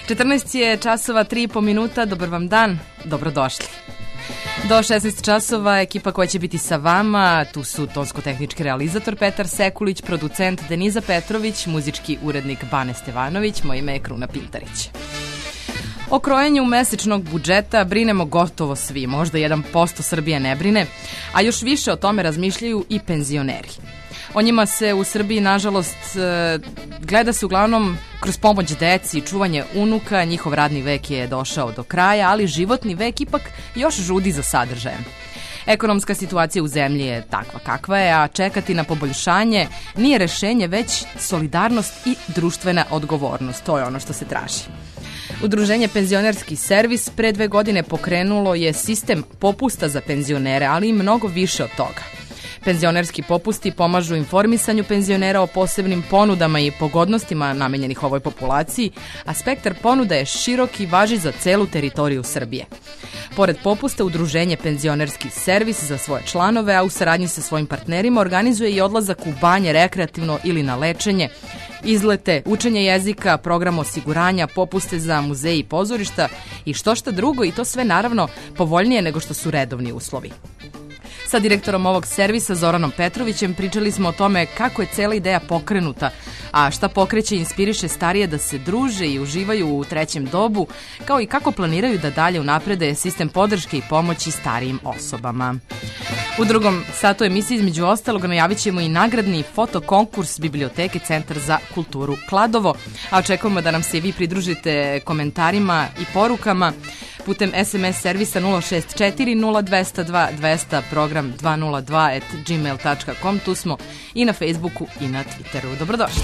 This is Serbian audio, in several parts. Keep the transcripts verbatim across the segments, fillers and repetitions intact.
četrnaest je časova, tri i po minuta, dobar vam dan, dobrodošli. Do šesnaest časova ekipa koja će biti sa vama, tu su tonsko-tehnički realizator Petar Sekulić, producent Deniza Petrović, muzički urednik Bane Stevanović, moje ime je Kruna Pintarić. O krojenju mesečnog budžeta brinemo gotovo svi, možda jedan posto Srbije ne brine, a još više o tome razmišljaju i penzioneri. O njima se u Srbiji, nažalost, gleda se uglavnom kroz pomoć deci i čuvanje unuka, njihov radni vek je došao do kraja, ali životni vek ipak još žudi za sadržajem. Ekonomska situacija u zemlji je takva kakva je, a čekati na poboljšanje nije rešenje, već solidarnost i društvena odgovornost. To je ono što se traži. Udruženje Penzionerski servis pre dve godine pokrenulo je sistem popusta za penzionere, ali i mnogo više od toga. Penzionerski popusti pomažu informisanju penzionera o posebnim ponudama i pogodnostima namenjenih ovoj populaciji, a spektar ponuda je širok i važi za celu teritoriju Srbije. Pored popusta, Udruženje Penzionerski servis za svoje članove, a u saradnji sa svojim partnerima organizuje i odlazak u banje rekreativno ili na lečenje, izlete, učenje jezika, program osiguranja, popuste za muzeje i pozorišta i što šta drugo, i to sve naravno povoljnije nego što su redovni uslovi. Sa direktorom ovog servisa Zoranom Petrovićem pričali smo o tome kako je cela ideja pokrenuta, a šta pokreće i inspiriše starije da se druže i uživaju u trećem dobu, kao i kako planiraju da dalje unaprede sistem podrške i pomoći starijim osobama. U drugom satu emisiji između ostalog najavit ćemo i nagradni fotokonkurs Biblioteke Centar za kulturu Kladovo, a očekujemo da nam se i vi pridružite komentarima i porukama putem es em es servisa nula šest četiri nula dva nula dva dva nula nula program dva nula dva at gmail tačka com. Tu smo i na Facebooku i na Twitteru. Dobrodošli.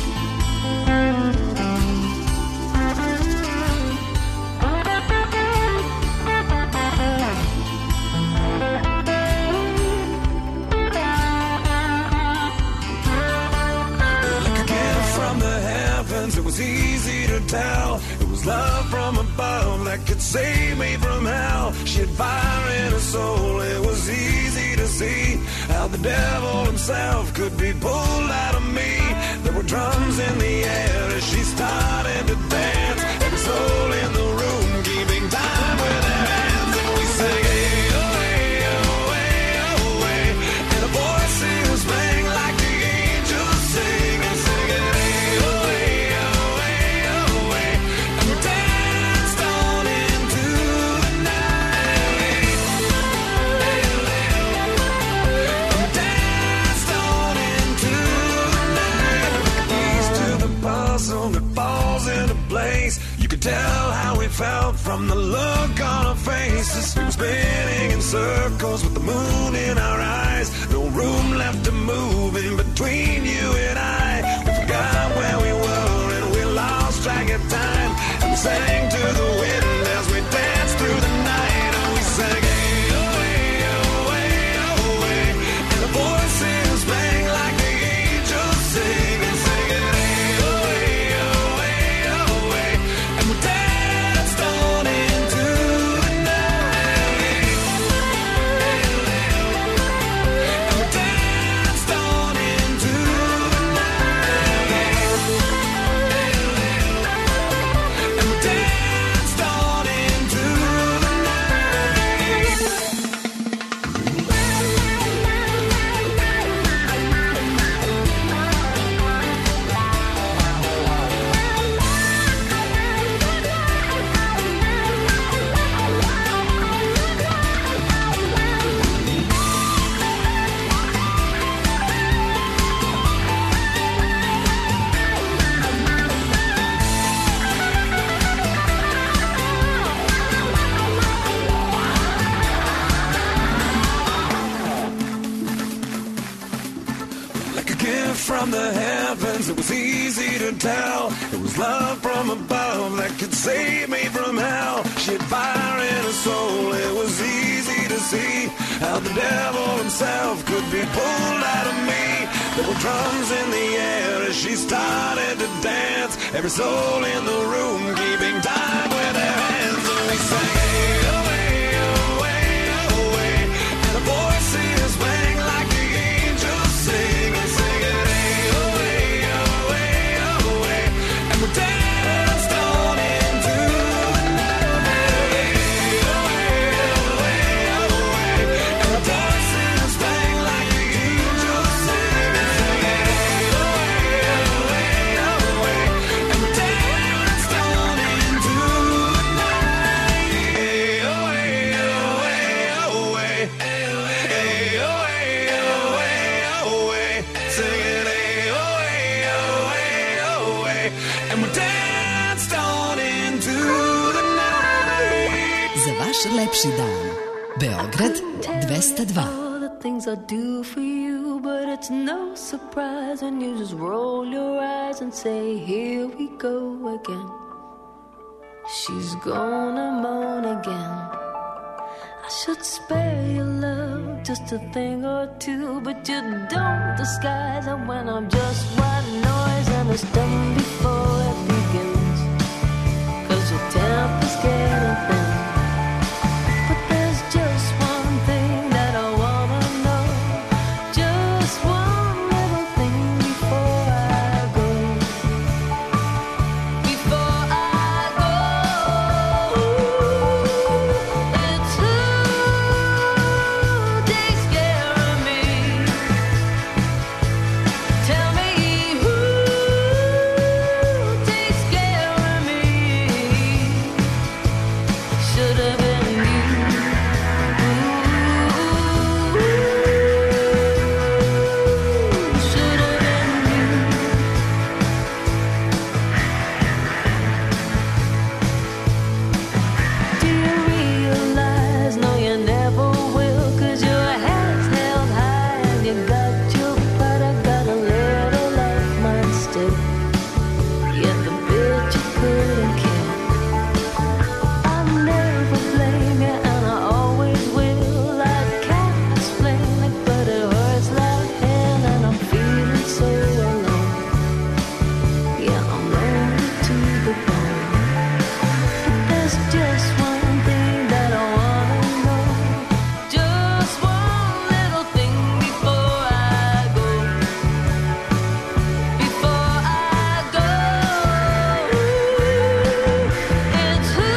It was easy to tell. It was love from above that could save me from hell. She had fire in her soul. It was easy to see how the devil himself could be pulled out of me. There were drums in the air as she started to dance. Every soul in the room keeping time with their hands. And we sang, hey, oh, hey, oh, hey, oh, hey. And the voices rang like the angels sing and sing it, hey, oh, hey. You could tell how we felt from the look on our faces. We were spinning in circles with the moon in our eyes. No room left to move in between you and I. We forgot where we were and we lost track of time. And we sang to the wind as we danced through the night. And we sang, hey, oh, hey, oh, hey, oh, hey. And the voices rang like the angels sing and sing it, hey, oh, hey, oh, hey, oh, hey. And we danced on into the night. And we danced on into the night. And we danced on into the night. Like a gift from the heavens, it was easy to tell. It was love from above that could save me from hell. She had fire in her soul. It was easy to see how the devil himself could be pulled out of me. There were drums in the air as she started to dance. Every soul in the room keeping time with their hands. And we sang, hey, oh, hey, oh, hey, oh, hey. And the voices rang like the angels sing and sing it, hey, oh, hey, oh, hey, oh, hey. And we danced on into Vaš lepši dan. Beograd dvesta dva. Things I do for you, but it's no surprise when you just roll your eyes and say, here we go again. She's gonna moan again. I should spare your love, just a thing or two, but you don't disguise it when I'm just white noise and it's done before it begins. Cause your temper's getting thin. But there's just one thing that I wanna know, just one little thing before I go. Before I go, it's who takes care of me. Tell me who takes care of me. Should have been you. Should have been you. Do you realize? No, you never will, 'cause your head's held high and you got your pride. I got a little like mine still, yet the bitch you couldn't kill. I never blame you and I always will. I can't explain it, but it hurts like hell and I'm feeling so alone. Yeah, I'm lonely to the bone. But there's just one thing that I wanna know, just one little thing before I go. Before I go, it's who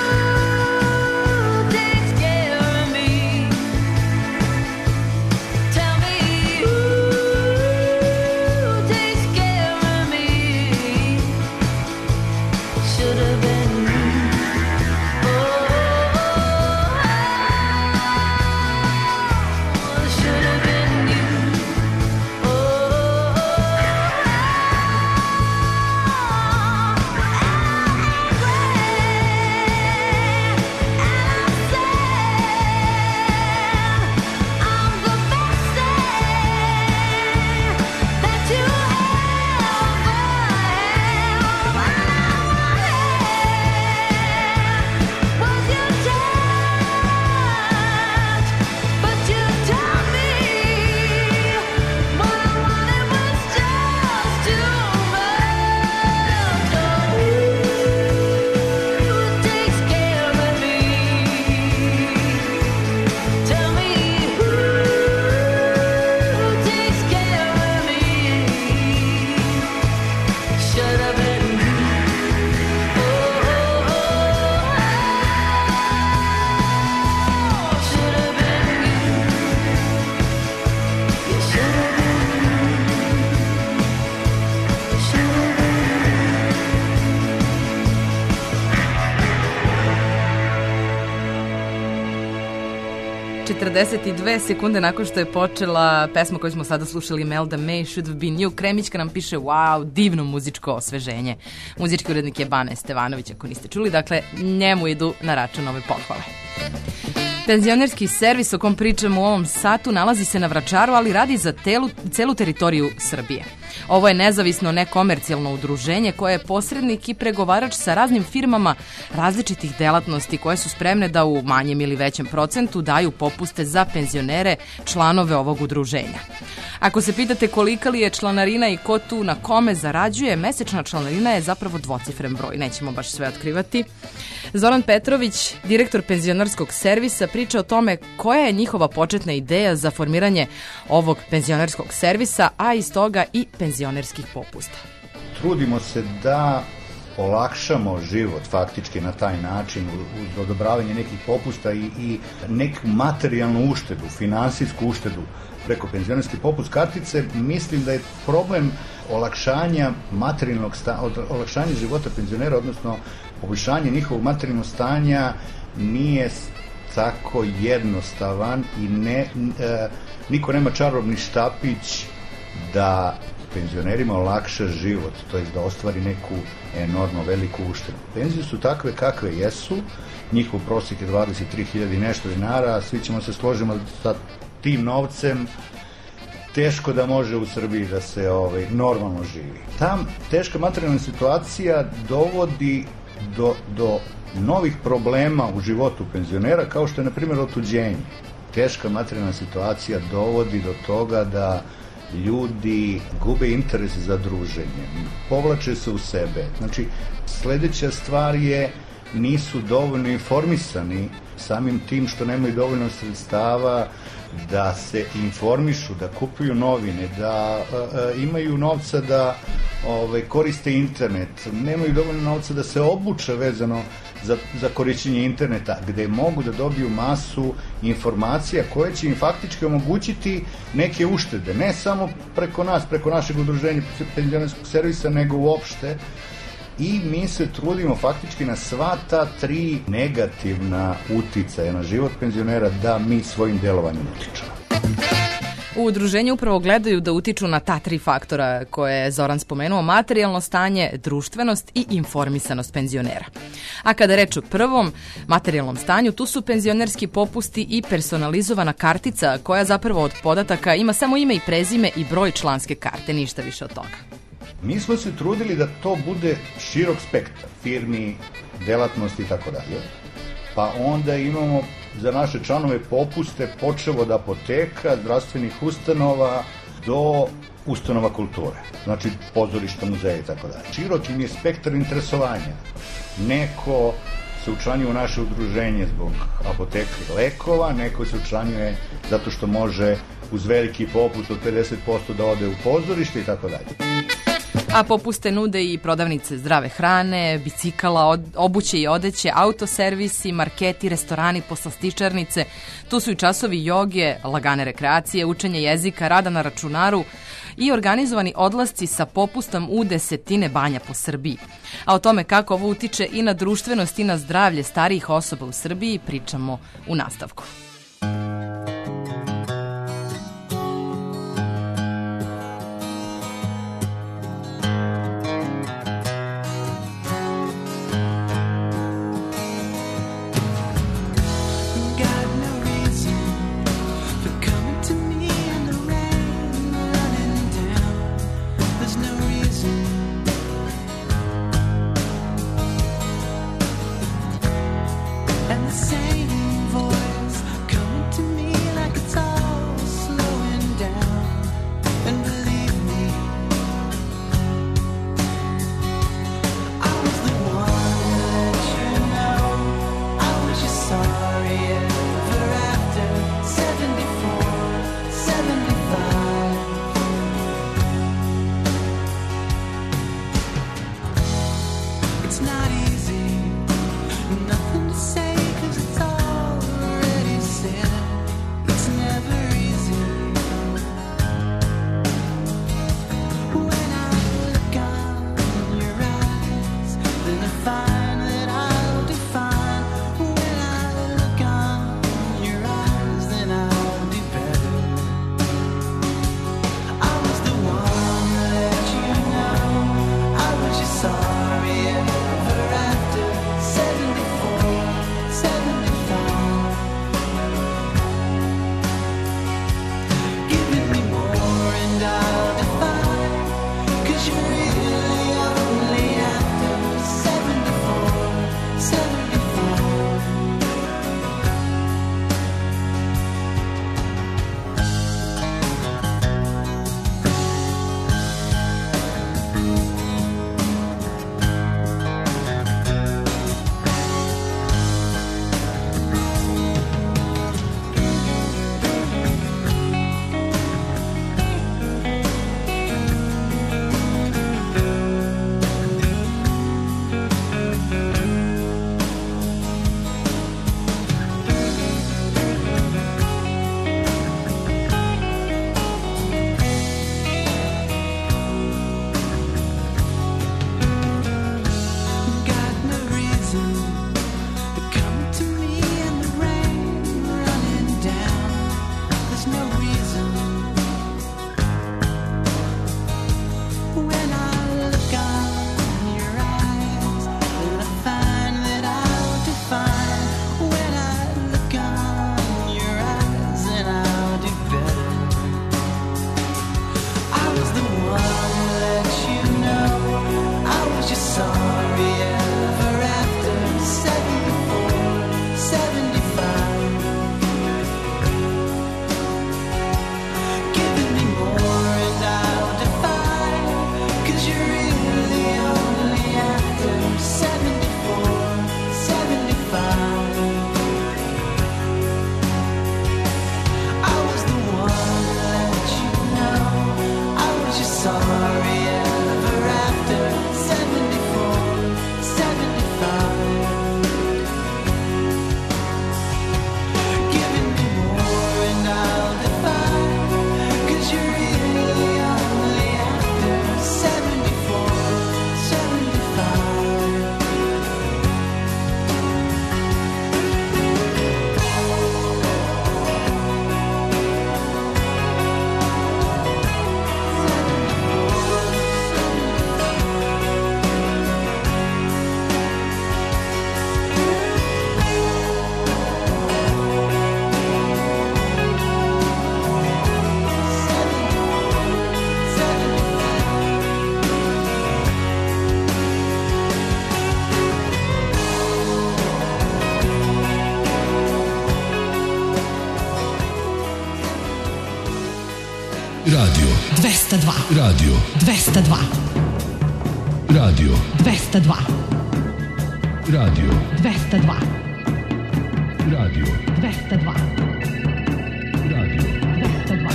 takes care of me. Tell me who takes care of me. Should have been you. Oh, should have been you. Oh, I'm the best thing that you ever had. Was your touch, but you told me what I wanted was just too much. Oh, who takes care of me? Tell me who takes care of me. Should have been you. Oh, should have been you. You should have been you. Should have been četrdeset dve sekunde nakon što je počela pesma koju smo sada slušali, Melda May, Should Have Been You, Kremićka nam piše, wow, divno muzičko osveženje. Muzički urednik je Bane Stevanović, ako niste čuli, dakle, njemu idu na račun ove pohvale. Penzionerski servis o kom pričamo u ovom satu nalazi se na Vračaru, ali radi za telu, celu teritoriju Srbije. Ovo je nezavisno nekomercijalno udruženje koje je posrednik i pregovarač sa raznim firmama različitih delatnosti koje su spremne da u manjem ili većem procentu daju popuste za penzionere, članove ovog udruženja. Ako se pitate kolika li je članarina i ko tu na kome zarađuje, mesečna članarina je zapravo dvocifren broj, nećemo baš sve otkrivati. Zoran Petrović, direktor penzionerskog servisa, priča o tome koja je njihova početna ideja za formiranje ovog penzionerskog servisa, a iz toga i penzionerskih popusta. Trudimo se da olakšamo život faktički na taj način uz odobravanje nekih popusta i, i neku materijalnu uštedu, finansijsku uštedu preko penzionerske popust kartice. Mislim da je problem olakšanja materijalnog sta, olakšanja života penzionera, odnosno poboljšanje njihovog materijalnog stanja nije tako jednostavan i ne, e, niko nema čarobni štapić da penzionerima olakša život, to je da ostvari neku enormno veliku uštedu. Penzije su takve kakve jesu njihov prosjek je dvadeset tri hiljade i nešto dinara, svi ćemo se složiti sa tim novcem, teško da može u Srbiji da se ovaj, normalno živi. Tam teška materijalna situacija dovodi do, do novih problema u životu penzionera, kao što je, na primjer, otuđenje. Teška materijalna situacija dovodi do toga da ljudi gube interes za druženje, povlače se u sebe. Znači, sledeća stvar je nisu dovoljno informisani samim tim što nemaju dovoljno sredstava da se informišu, da kupuju novine, da a, imaju novca da ove, koriste internet, nemaju dovoljno novca da se obuče vezano za, za korišćenje interneta, gde mogu da dobiju masu informacija koje će im faktički omogućiti neke uštede, ne samo preko nas, preko našeg udruženja penzionerskog servisa, nego uopšte. I mi se trudimo faktički na sva ta tri negativna uticaja na život penzionera da mi svojim delovanjem utičemo. U udruženju upravo gledaju da utiču na ta tri faktora koje je Zoran spomenuo: materijalno stanje, društvenost i informisanost penzionera. A kada reč o prvom, materijalnom stanju, tu su penzionerski popusti i personalizovana kartica koja zapravo od podataka ima samo ime i prezime i broj članske karte, ništa više od toga. Mi smo se trudili da to bude širok spektar firmi, delatnosti i tako dalje. Pa onda imamo za naše članove popuste počev od apoteka, zdravstvenih ustanova do ustanova kulture. Znači pozorišta, muzeja i tako dalje. Širok im je spektar interesovanja. Neko se učlanjuje u naše udruženje zbog apoteka i lekova, neko se učlanjuje zato što može uz veliki popust od pedeset posto da ode u pozorište i tako dalje. A popuste nude i prodavnice zdrave hrane, bicikala, obuće i odeće, autoservisi, marketi, restorani, poslastičarnice. Tu su i časovi joge, lagane rekreacije, učenje jezika, rada na računaru i organizovani odlasci sa popustom u desetine banja po Srbiji. A o tome kako ovo utiče i na društvenost i na zdravlje starijih osoba u Srbiji pričamo u nastavku. And the same voice Radio dvesta dva. Radio dvesta dva. Radio dvesta dva. Radio dvesta dva. Radio dvesta dva. Radio dvesta dva.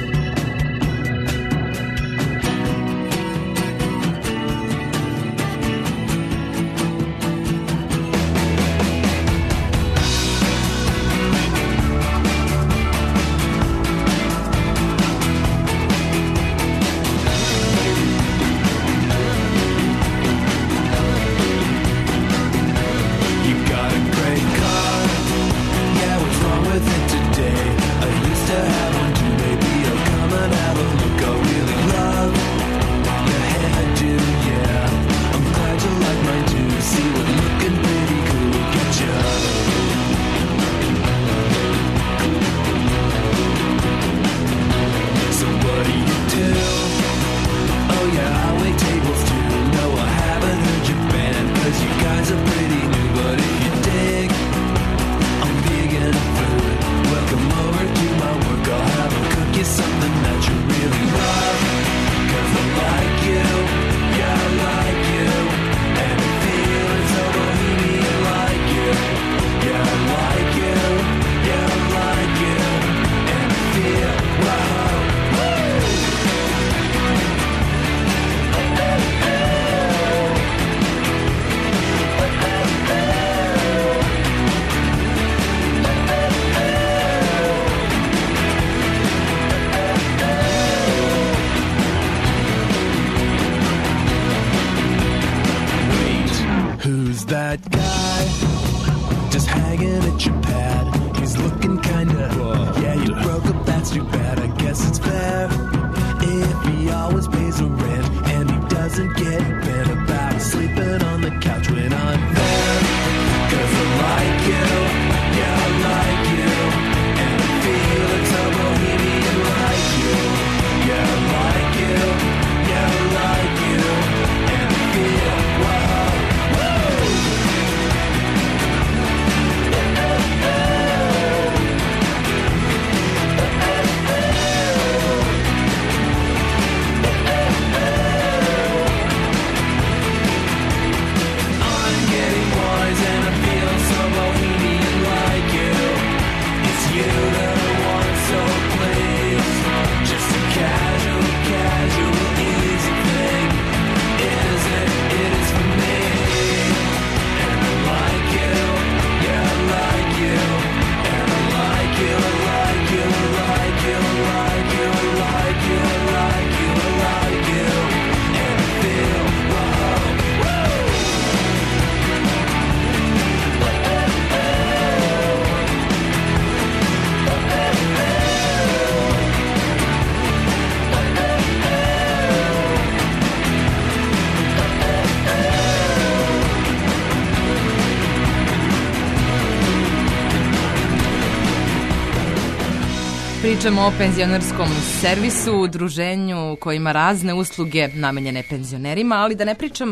Pričamo o penzionerskom servisu, udruženju koje ima razne usluge namenjene penzionerima, ali da ne pričam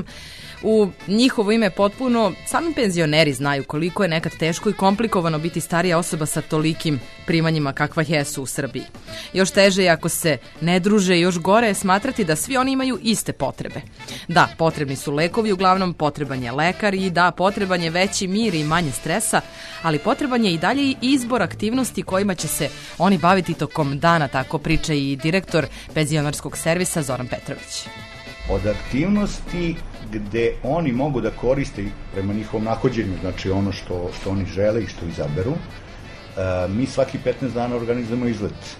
u njihovo ime potpuno, sami penzioneri znaju koliko je nekad teško i komplikovano biti starija osoba sa tolikim primanjima kakva jesu u Srbiji. Još teže je ako se ne druže, još gore je smatrati da svi oni imaju iste potrebe. Da, potrebni su lekovi, uglavnom potreban je lekar i da, potreban je veći mir i manje stresa, ali potreban je i dalje i izbor aktivnosti kojima će se oni baviti tokom dana, tako priča i direktor penzionerskog servisa Zoran Petrović. Od aktivnosti gde oni mogu da koriste prema njihovom nahođenju, znači ono što, što oni žele i što izaberu, e, mi svaki petnaest dana organizujemo izlet.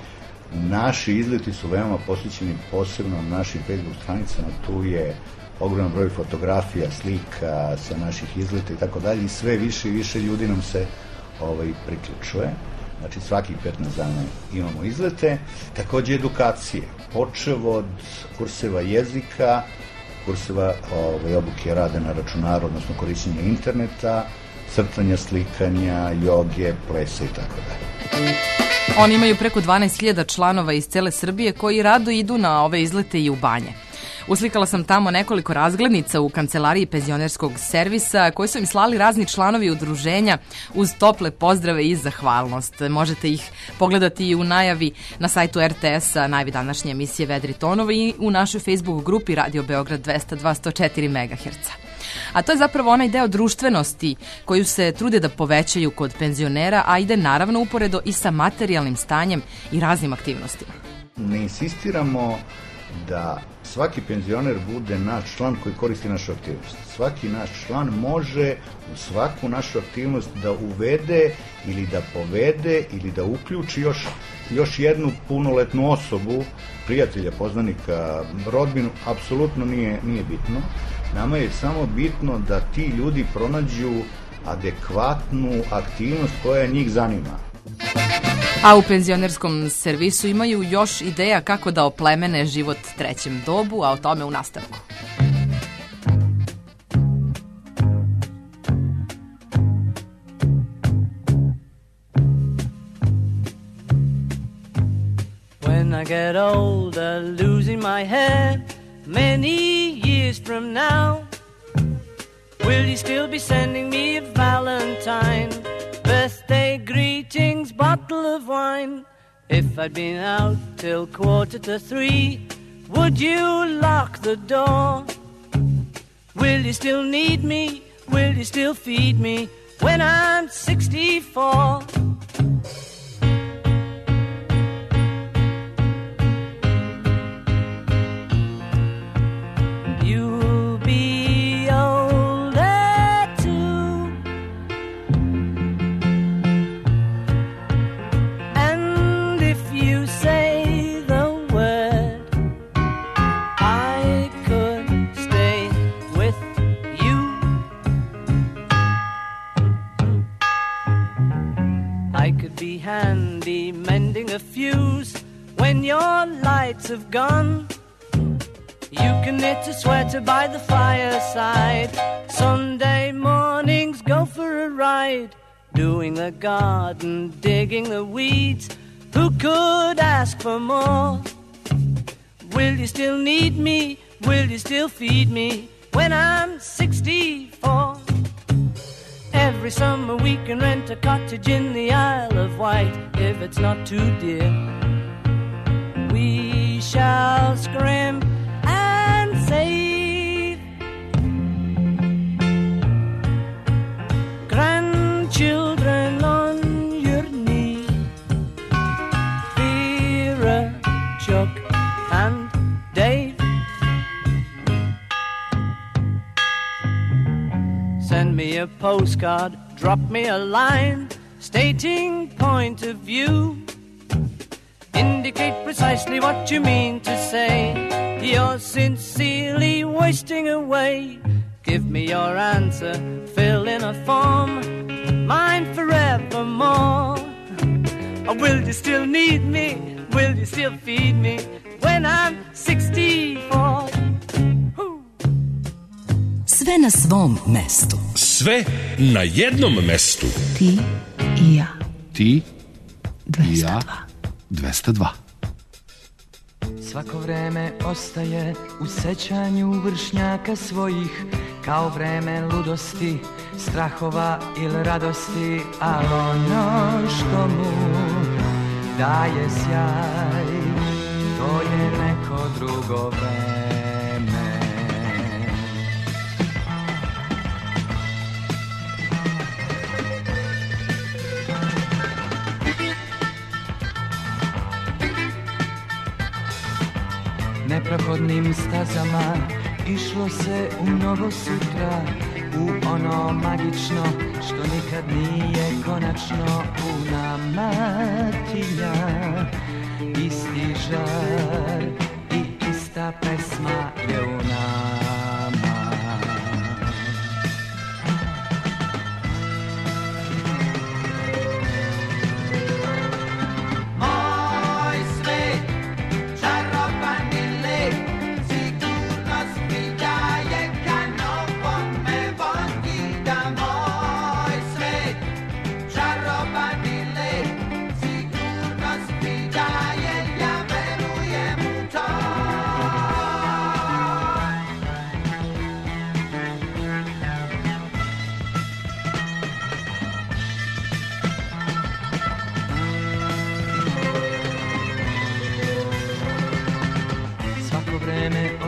Naši izleti su veoma posvećeni posebno na našim Facebook stranicama, tu je ogroman broj fotografija, slika sa naših izleta i tako dalje i sve više i više ljudi nam se ovaj, priključuje. Znači svakih petnaest dana imamo izlete, takođe edukacije, počev od kurseva jezika, kurseva ovaj, obuke rada na računaru, odnosno korišćenja interneta, crtanja, slikanja, joge, plesa i tako dalje. Oni imaju preko dvanaest hiljada članova iz cele Srbije koji rado idu na ove izlete i u banje. Uslikala sam tamo nekoliko razglednica u kancelariji penzionerskog servisa koji su im slali razni članovi udruženja uz tople pozdrave i zahvalnost. Možete ih pogledati i u najavi na sajtu er te es-a, najavi današnje emisije Vedri tonovi i u našoj Facebook grupi Radio Beograd dvesta dva sto četiri megaherca. A to je zapravo onaj deo društvenosti koju se trude da povećaju kod penzionera, a ide naravno uporedo i sa materijalnim stanjem i raznim aktivnostima. Ne insistiramo da svaki penzioner bude naš član koji koristi našu aktivnost. Svaki naš član može u svaku našu aktivnost da uvede ili da povede ili da uključi još, još jednu punoletnu osobu, prijatelja, poznanika, rodbinu, apsolutno nije, nije bitno. Nama je samo bitno da ti ljudi pronađu adekvatnu aktivnost koja njih zanima. A u penzionerskom servisu imaju još ideja kako da oplemene život trećem dobu, a o tome u nastavku. When I get older, losing my hair, many years from now, will you still be sending me a Valentine? Birthday greetings, bottle of wine. If I'd been out till quarter to three, would you lock the door? Will you still need me? Will you still feed me when I'm sixty-four? You'll be older too, and if you say the word, I could stay with you. I could be handy mending a fuse when your lights have gone. You can knit a sweater by the fireside. Sunday mornings go for a ride, doing the garden, digging the weeds. Who could ask for more? Will you still need me? Will you still feed me when I'm sixty-four? Every summer we can rent a cottage in the Isle of Wight if it's not too dear. We shall scrimp and save. Grandchildren on your knee, Vera, Chuck and Dave. Send me a postcard, drop me a line, stating point of view. Indicate precisely what you mean to say. You're sincerely wasting away. Give me your answer, fill in a form, mine forevermore. Or will you still need me? Will you still feed me when I'm sixty-four? Sve na svom mestu. Sve na jednom mestu. Ti i ja. Ti i ja. dvesta dva. dvesta dva. Svako vreme ostaje u sećanju vršnjaka svojih, kao vreme ludosti, strahova ili radosti, ali ono što mu daje sjaj, to je neko drugo vreme. Neprohodnim stazama išlo se u mnogo sutra, u ono magično što nikad nije konačno. U nama tinja isti žar i ista pesma je u nama. Moj svet, čarobani let, sigurnost mi daje kanopom me vodi da moj svet, čarobani let, sigurnost mi daje, ja verujem u to.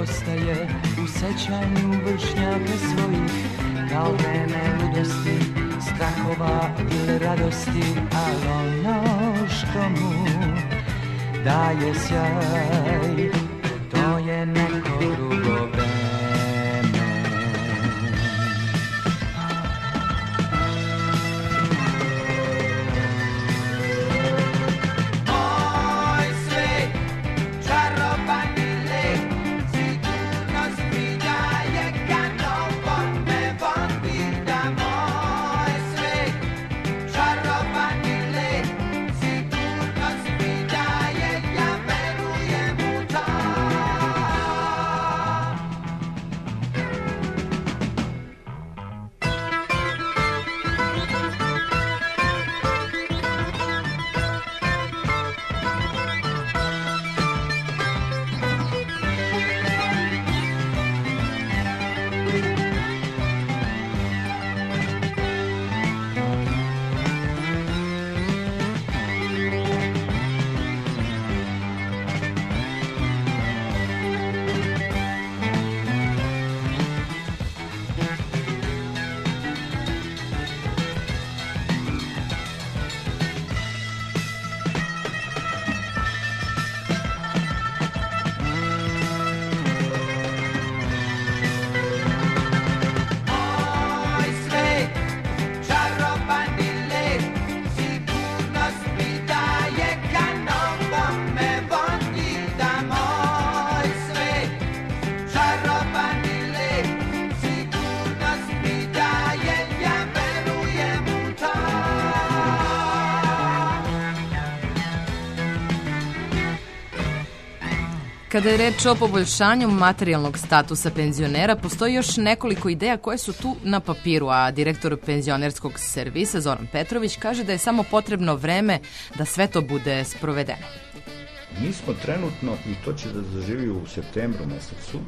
ostaje u sećanju vršnjaka svojih, kao vreme ludosti, strahova ili radosti, ali ono što mu daje sjaj, to je neko drugo vreme. Kada je reč o poboljšanju materijalnog statusa penzionera, postoji još nekoliko ideja koje su tu na papiru, a direktor penzionerskog servisa Zoran Petrović kaže da je samo potrebno vreme da sve to bude sprovedeno. Mi smo trenutno, i to će da zaživi u septembru mesecu,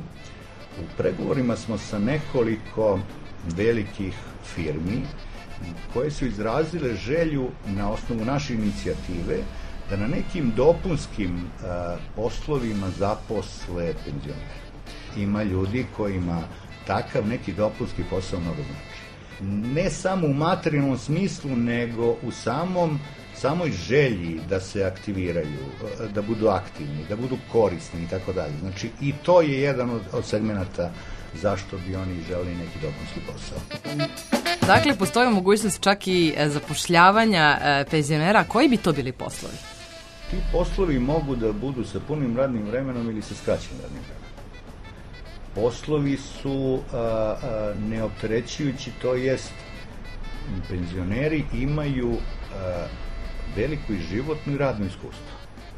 u pregovorima smo sa nekoliko velikih firmi koje su izrazile želju na osnovu naše inicijative da na nekim dopunskim uh, poslovima zaposle penzionere. Ima ljudi kojima takav neki dopunski posao mnogo znači. Ne samo u materijalnom smislu, nego u samom, samoj želji da se aktiviraju, da budu aktivni, da budu korisni i tako dalje. Znači i to je jedan od, od segmenata zašto bi oni želeli neki dopunski posao. Dakle, postoji mogućnost čak i zapošljavanja penzionera. Koji bi to bili poslovi? Ti poslovi mogu da budu sa punim radnim vremenom ili sa skraćenim radnim vremenom. Poslovi su a, a, neopterećujući, to jest penzioneri imaju a, veliko i životno i radno iskustvo.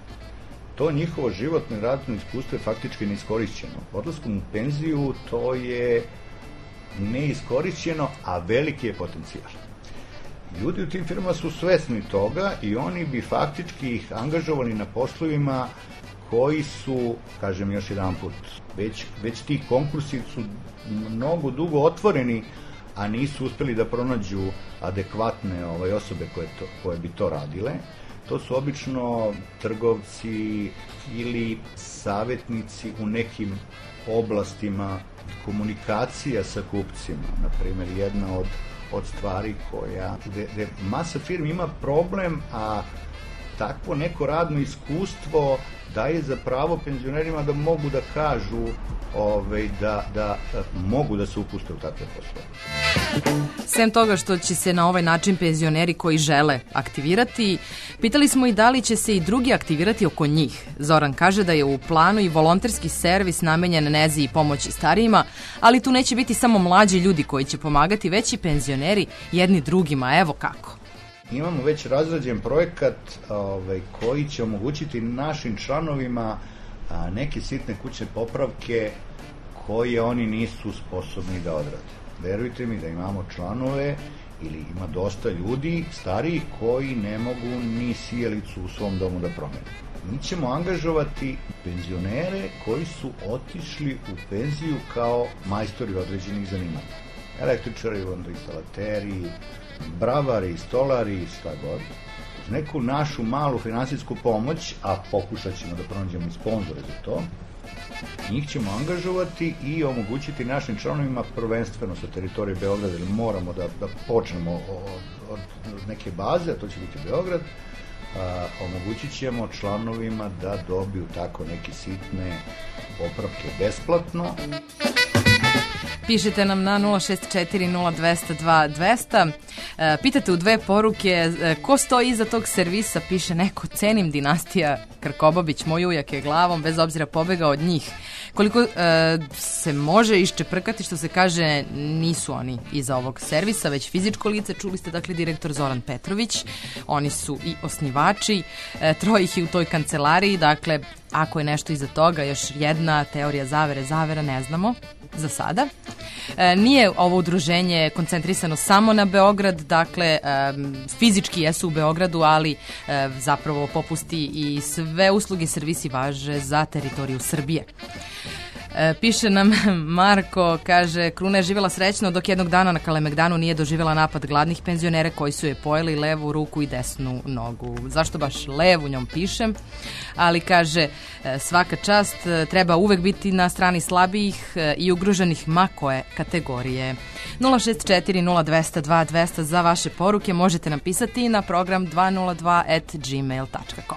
To njihovo životno i radno iskustvo je faktički neiskorišćeno. Odlaskom u penziju to je neiskorišćeno, a veliki je potencijal. Ljudi u tim firmama su svesni toga i oni bi faktički ih angažovali na poslovima koji su, kažem još jedan put, već, već ti konkursi su mnogo dugo otvoreni, a nisu uspeli da pronađu adekvatne ovaj, osobe koje, to, koje bi to radile. To su obično trgovci ili savjetnici u nekim oblastima komunikacija sa kupcima. Naprimjer, jedna od od stvari koja, gde, gde masa firmi ima problem, a takvo neko radno iskustvo daje za pravo penzionerima da mogu da kažu ovaj, da, da, da mogu da se upuste u takve poslove. Sem toga što će se na ovaj način penzioneri koji žele aktivirati, pitali smo i da li će se i drugi aktivirati oko njih. Zoran kaže da je u planu i volonterski servis namenjen nezi i pomoći starijima, ali tu neće biti samo mlađi ljudi koji će pomagati, već i penzioneri jedni drugima. Evo kako. Imamo već razrađen projekat ovaj, koji će omogućiti našim članovima a, neke sitne kućne popravke koje oni nisu sposobni da odrade. Verujte mi da imamo članove ili ima dosta ljudi starijih koji ne mogu ni sijalicu u svom domu da promene. Mi ćemo angažovati penzionere koji su otišli u penziju kao majstori određenih zanimanja. Električari, vodoinstalateri, bravari, stolari, šta god. Neku našu malu finansijsku pomoć, a pokušat ćemo da pronađemo i sponzore za to, Njih ćemo angažovati i omogućiti našim članovima, prvenstveno sa teritorije Beograda, jer moramo da, da počnemo od, od neke baze, a to će biti Beograd, a, omogućit ćemo članovima da dobiju tako neke sitne popravke besplatno. Pišite nam na nula šest četiri nula dva zero dva dva zero zero. Pitate u dve poruke ko stoji iza tog servisa. Piše neko, cenim dinastija Krkobabić, moj ujak je glavom, bez obzira pobegao od njih. Koliko e, se može iščeprkati, što se kaže, nisu oni iza ovog servisa, već fizičko lice. Čuli ste, dakle, direktor Zoran Petrović. Oni su i osnivači. E, troje ih je u toj kancelariji. Dakle, ako je nešto iza toga, još jedna teorija zavere, zavera, ne znamo za sada. E, nije ovo udruženje koncentrisano samo na Beograd, dakle, e, fizički jesu u Beogradu, ali e, zapravo popusti i sve usluge i servisi važe za teritoriju Srbije. E, piše nam Marko, kaže, Kruna je živjela srećno dok jednog dana na Kalemegdanu nije doživjela napad gladnih penzionera koji su je pojeli levu ruku i desnu nogu. Zašto baš levu, njom pišem, ali kaže, e, svaka čast, e, treba uvek biti na strani slabijih e, i ugroženih ma koje kategorije. nula šest četiri nula dva zero dva dva zero za vaše poruke možete napisati na program dva nula dva at gmail dot com.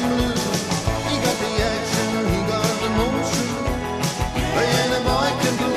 Can do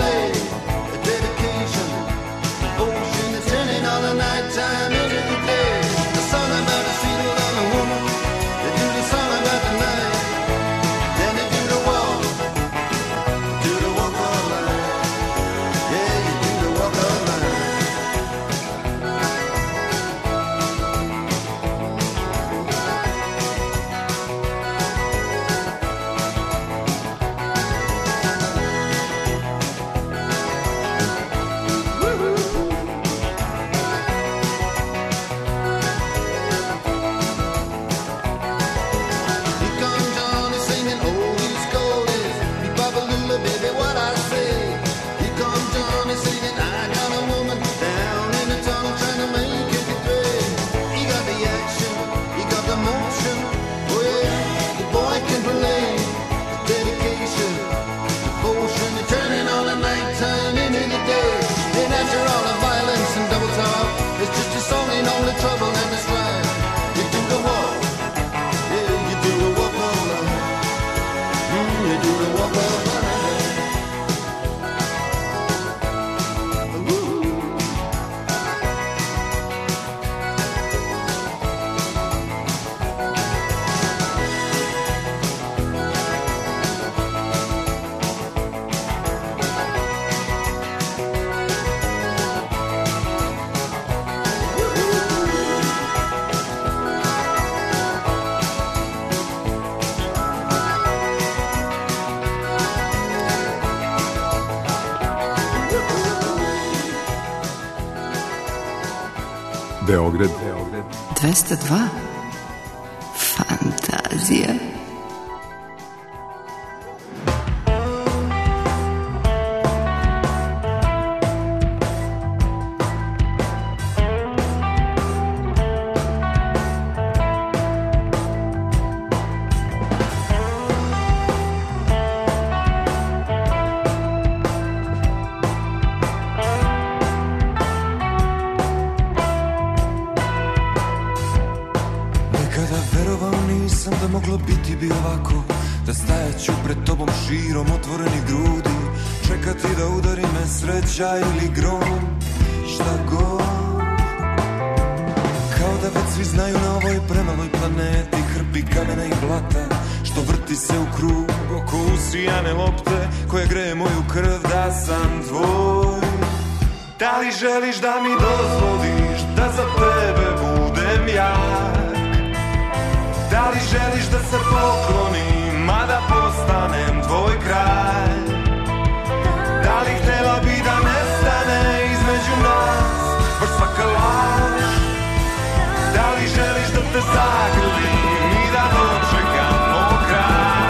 Beograd dvesta dva. Fantazija. Moglo biti bi ovako, da stajaću pred tobom širom otvorenih grudi, čekati da udari me sreća ili grom, šta god. Kao da već svi znaju na ovoj premaloj planeti hrpi kamena i blata, što vrti se u krug oko usijane lopte koje greje moju krv da sam tvoj. Da li želiš da mi dozvoliš da za tebe budem ja? Da li želiš da se poklonim, mada postanem tvoj kralj? Da li htjela bi da nestane između nas baš svaka laž? Da li želiš da te zagrlim i da dočekamo kraj?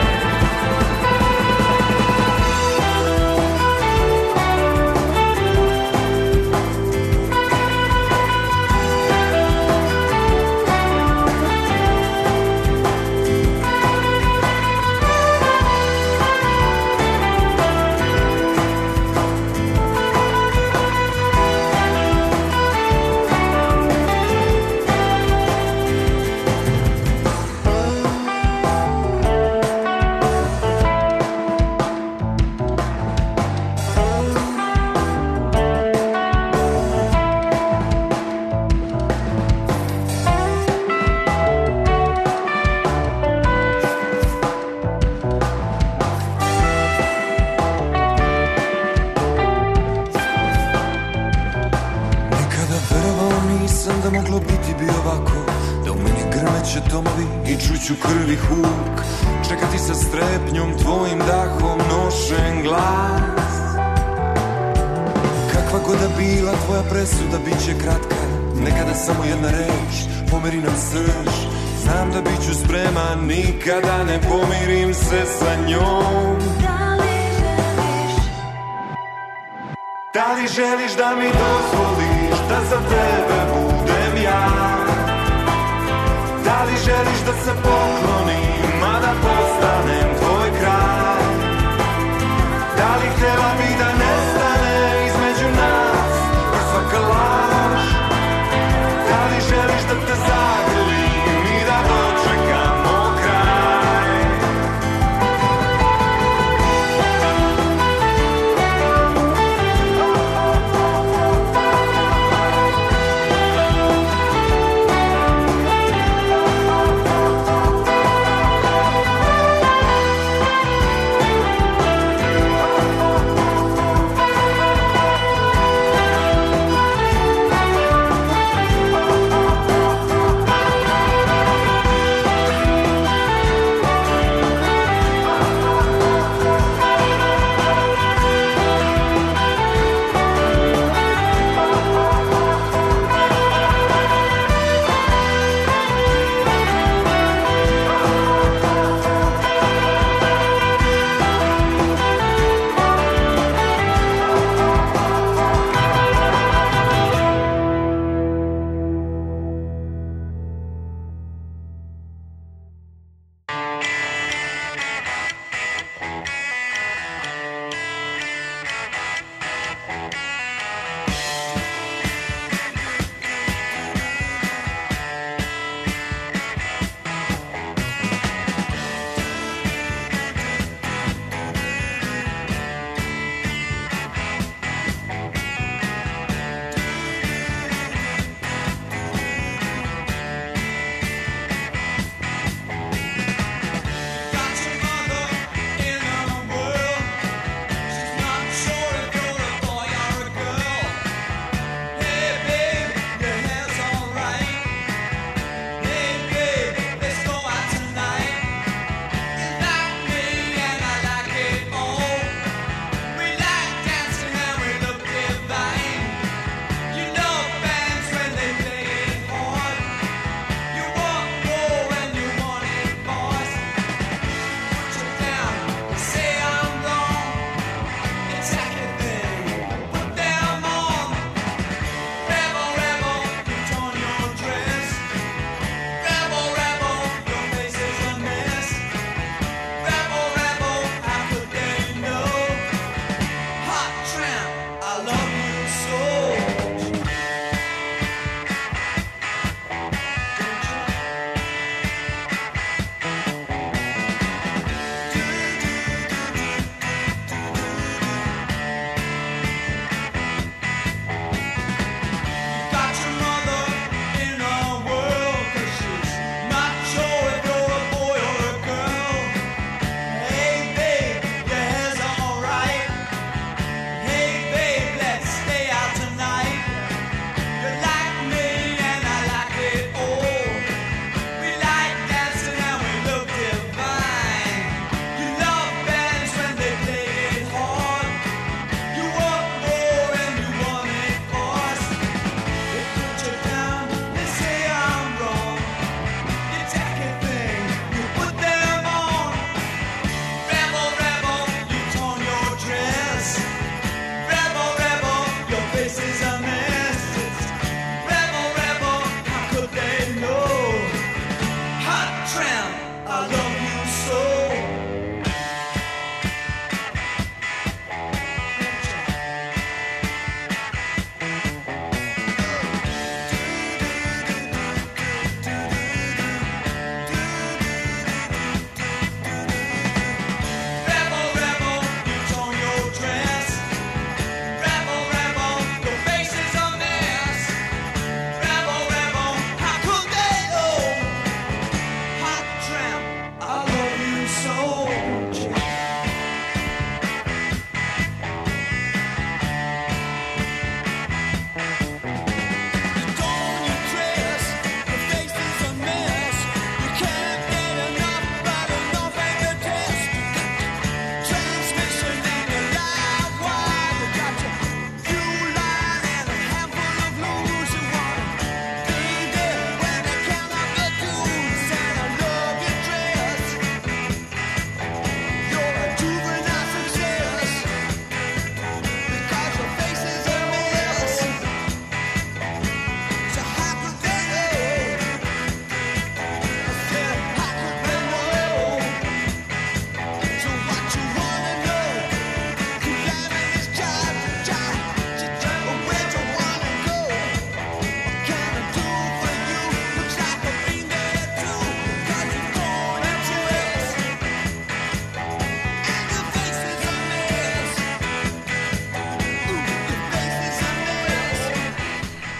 Čuću krvi huk, čekati sa strepnjom, tvojim dahom nošen glas. Kakva god da bila tvoja presuda, bit će kratka, nekada samo jedna reč, pomeri nam srž. Znam da bit ću spreman, nikada ne pomirim se sa njom. Da li želiš, da li želiš da mi dozvoliš da za tebe budem ja? Da li želiš da se poklonim, mada postanem tvoj kralj? Da li htjela bi da nestane između nas baš svaka laž? Da li želiš da te zagrlim i da dočekamo kraj?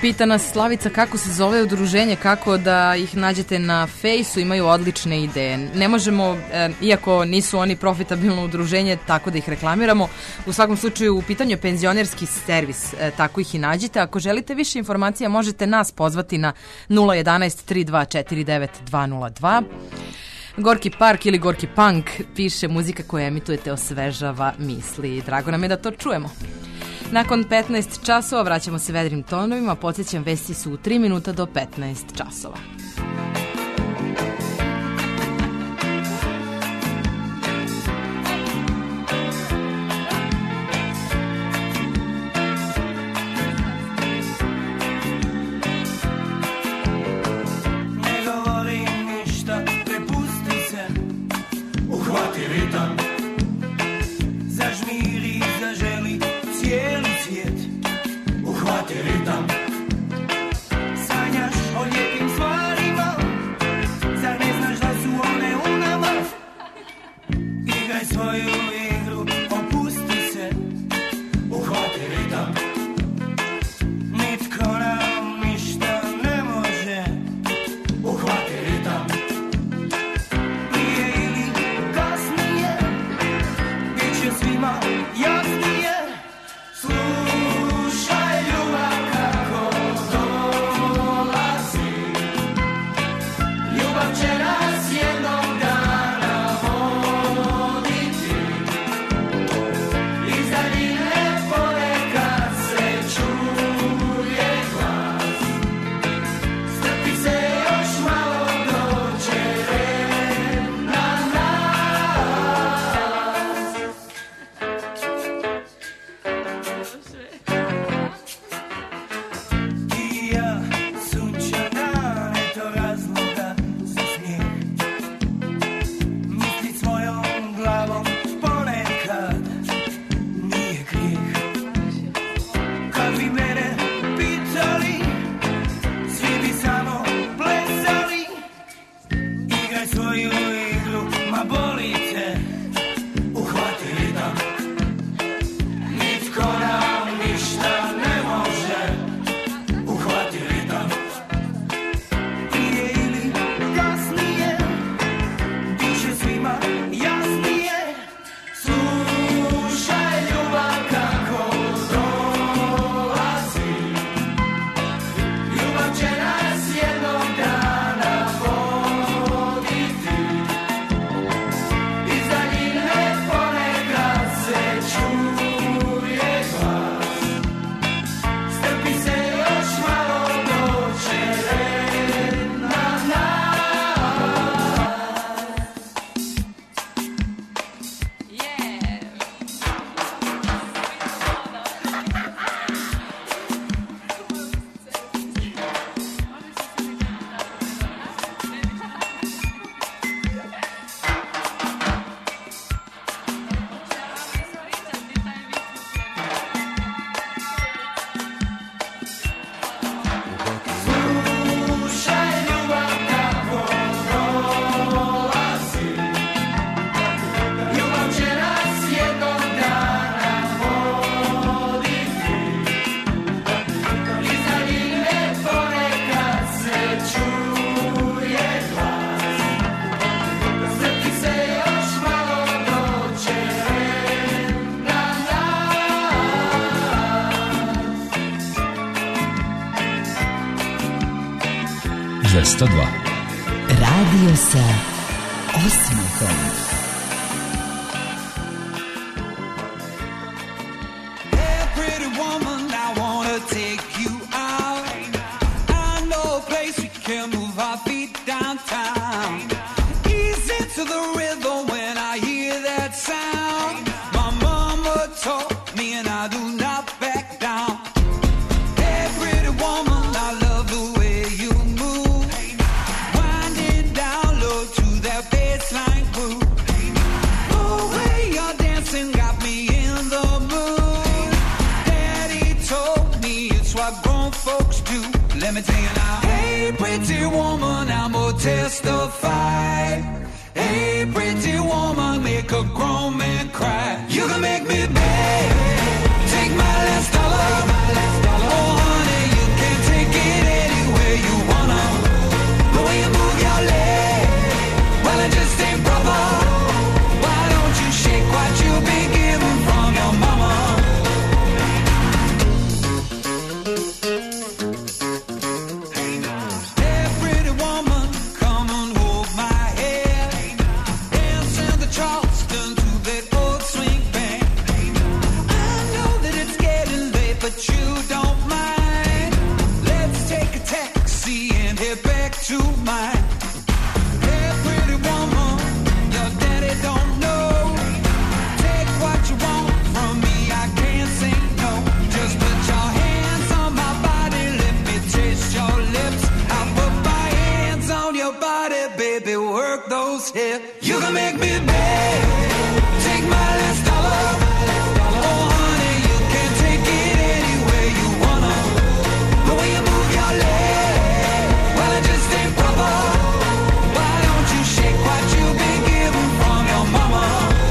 Pita nas Slavica kako se zove udruženje, kako da ih nađete na fejsu, imaju odlične ideje. Ne možemo, e, iako nisu oni profitabilno udruženje, tako da ih reklamiramo. U svakom slučaju u pitanju je penzionerski servis, e, tako ih i nađite. Ako želite više informacija možete nas pozvati na nula jedanaest tri dva četiri devet dva nula dva. Gorki park ili Gorki punk, piše muzika koju emitujete osvežava misli. Drago nam je da to čujemo. Nakon petnaest časova vraćamo se vedrim tonovima, podsjećam, vesti su u tri minuta do petnaest časova. Ne govori ništa, prepusti se, uhvati ritam, zažmiri, zaželi cijeli svijet, uhvati ritam. Sanjaš o lijepim stvarima, zar ne znaš da su one u nama? Igraj svoju igru, opusti se, uhvati ritam. Nitko nam ništa ne može, uhvati ritam. Prije ili kasnije, bit će svima jasnije. Slušaj ljubav kako dolazi, ljubav će nas jednog dana voditi. Iz daljine ponekad se čuje glas, strpi se još malo, doće red na nas. Ti i ja, sunčana, eto razloga za smijeh. Mislit svojom glavom ponekad nije grijeh. Kad bi mene pitali, svi bi samo plesali. Igraj svoju igru, ma boli te, uhvati ritam. Nitko nam ništa ne može, uhvati ritam. Prije ili kasnije, bit će svima jasnije. Slušaj ljubav kako dolazi, ljubav će nas jednog dana voditi. Iz daljine ponekad se čuje glas, strpi se još malo, doće red na nas. Slušaj ljubav kako dolazi, ljubav će nas jednog dana voditi. Iz daljine ponekad se čuje glas, strpi se još malo, doće red na dvesta dva. Radio sa osmehom. Hey, pretty woman, I wanna take you out. I know a place we can move our feet downtown. Easy to the rhythm when I hear that sound. My mama taught me and I do not back down. Hey, pretty woman, I love the way you move. Winding down low to that bassline groove. The way you're dancing got me in the mood. Daddy told me it's what grown folks do. Let me tell you now. Hey, pretty woman, I'm gonna testify. Hey, pretty woman, make a grown man cry. You can make me beg, take my last dollar. Oh, honey, you can take hotel. You can make me beg, take my last dollar. Oh honey, you can take it anywhere you wanna. The way you move your leg, well it just ain't proper. Why don't you shake what you've been given from your mama?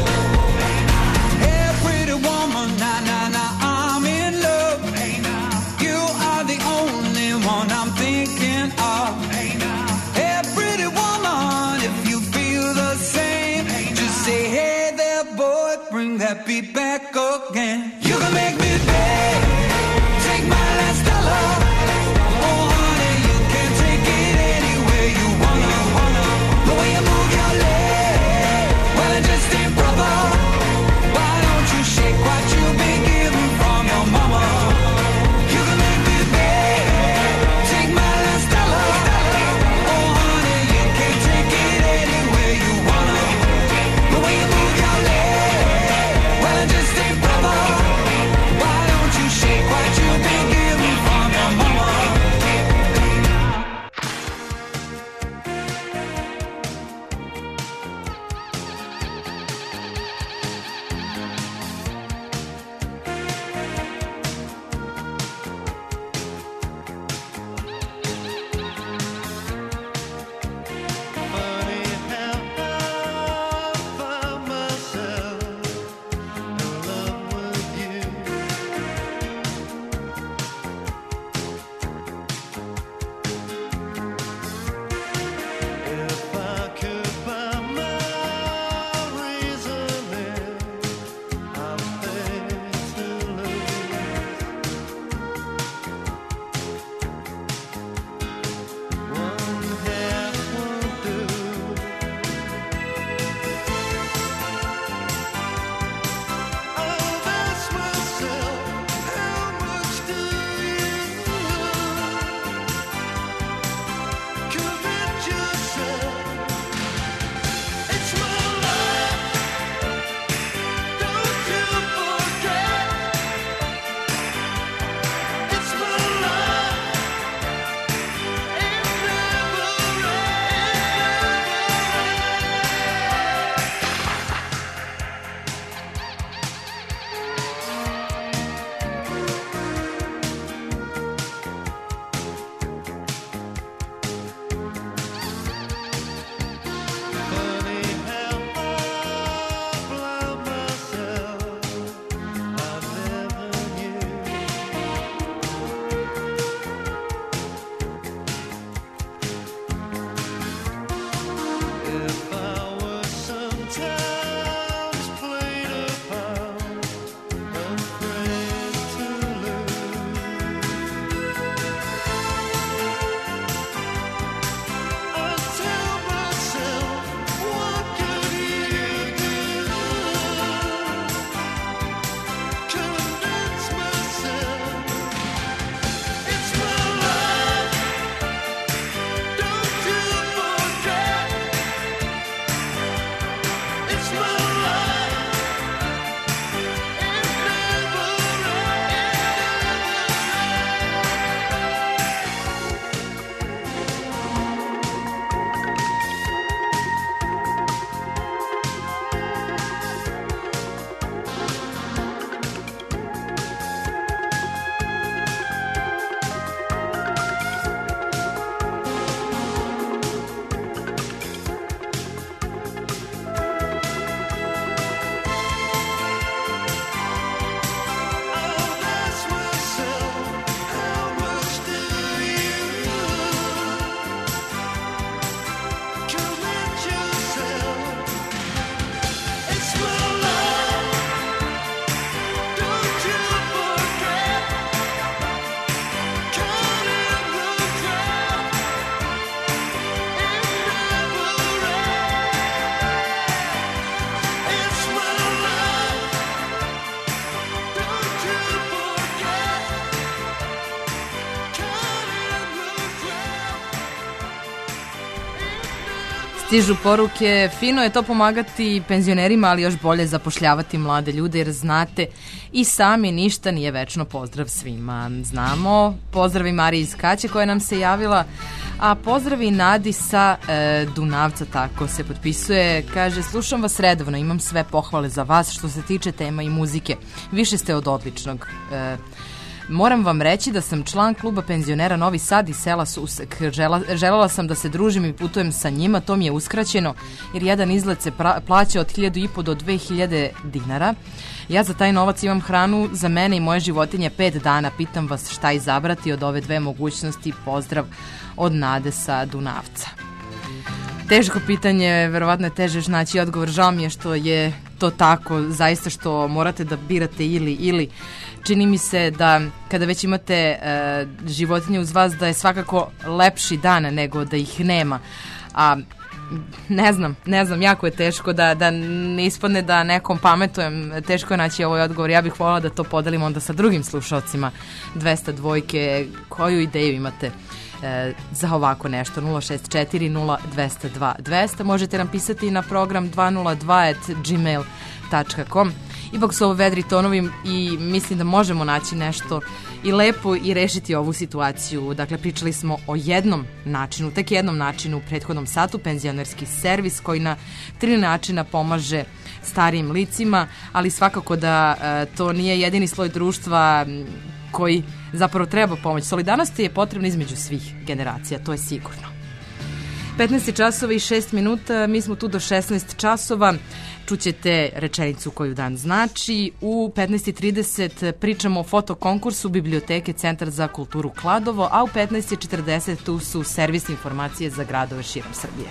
Hey pretty woman, nah nah nah, I'm in love. You are the only one I'm thinking of. Hey pretty woman, if you feel the same, just say hey there boy, bring that beat back again. You can make me beg, take my last dollar. Oh honey, you can take it anywhere you wanna. The way you move your leg, well it just ain't proper. Why don't you shake what you've been given from your mama? You can make me beg, take my last dollar. Oh honey, you can take it anywhere you wanna. The way you move your leg, well it just ain't proper. Why don't you Stižu poruke, fino je to pomagati penzionerima, ali još bolje zapošljavati mlade ljude, jer znate i sami ništa nije večno. Pozdrav svima. Znamo, pozdravi Mariji iz Kaće koja nam se javila, a pozdravi Nadi sa e, Dunavca, tako se potpisuje. Kaže, slušam vas redovno, imam sve pohvale za vas što se tiče tema i muzike. Više ste od odličnog. E, Moram vam reći da sam član kluba penzionera Novi Sad i sela Susek. Žela, želela sam da se družim i putujem sa njima, to mi je uskraćeno, jer jedan izlet se pra, plaća od hiljadu i po do dve hiljade dinara. Ja za taj novac imam hranu za mene i moje životinje pet dana. Pitam vas šta izabrati od ove dve mogućnosti. Pozdrav od Nade sa Dunavca. Teško pitanje, verovatno je teže naći odgovor. Žao mi je što je to tako, zaista što morate da birate ili ili. Čini mi se da kada već imate e, životinje uz vas da je svakako lepši dan nego da ih nema. A ne znam, ne znam, jako je teško da, da ne ispadne da nekom pametujem, teško je naći ovaj odgovor. Ja bih voljela da to podelim onda sa drugim slušalcima dvesta dvojke. Koju ideju imate e, za ovako nešto? nula šest četiri nula dvesta dva dvesta. Možete nam pisati na program dva nula dva at gmail tačka com. Ipak su ovo vedri tonovi i mislim da možemo naći nešto i lepo i rešiti ovu situaciju. Dakle, pričali smo o jednom načinu, tek jednom načinu u prethodnom satu, penzionerski servis koji na tri načina pomaže starijim licima, ali svakako da e, to nije jedini sloj društva koji zapravo treba pomoć. Solidarnost je potrebna između svih generacija, to je sigurno. petnaest časova i šest minuta, mi smo tu do šesnaest časova. Čućete rečenicu koju dan znači. U petnaest trideset pričamo o fotokonkursu Biblioteke Centar za kulturu Kladovo, a u petnaest četrdeset tu su servis informacije za gradove širom Srbije.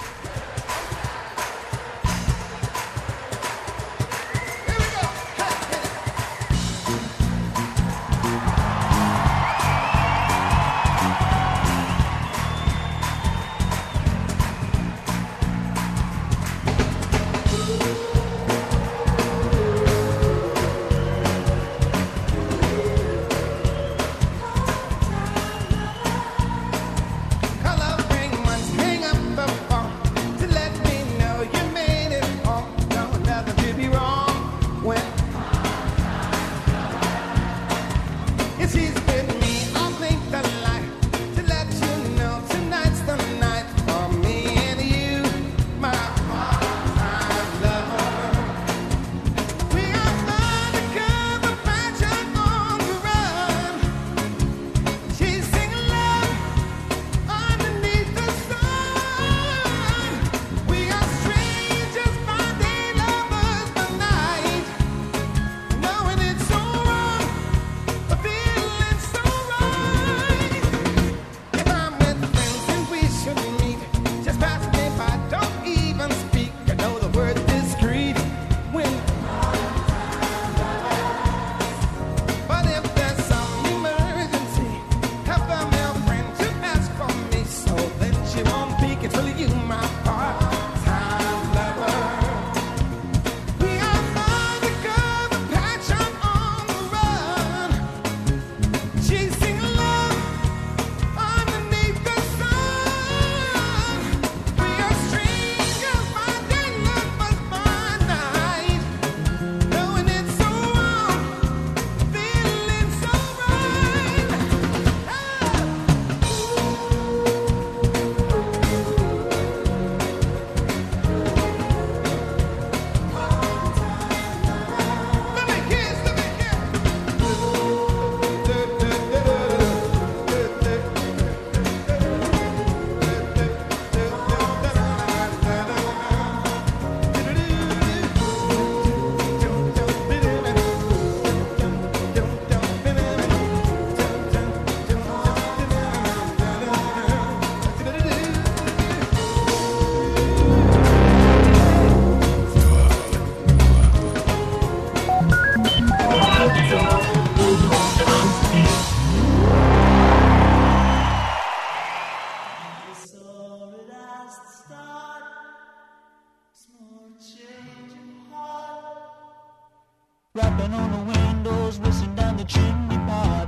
Rapping on the windows, whistling down the chimney pot,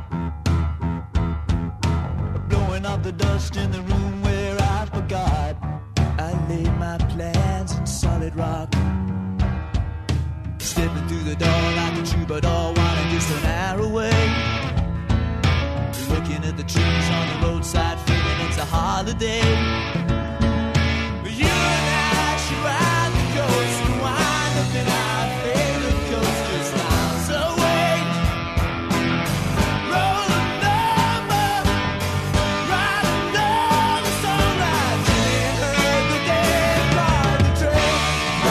blowing off the dust in the room where I forgot I laid my plans in solid rock. Stepping through the door like a troubadour, wanting just an hour away. Looking at the trees on the roadside, feeling it's a holiday. You and I should ride the coast and wind up in our favorite coast just miles away. Roll a number, ride another sunrise. You heard the dead ride the train. Oh,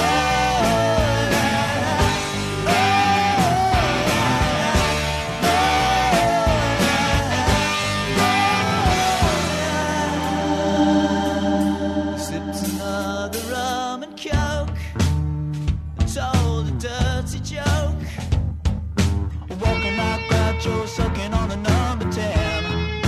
sipped another rum and coke and told a dirty joke. Walking like Groucho, sucking on the number ten.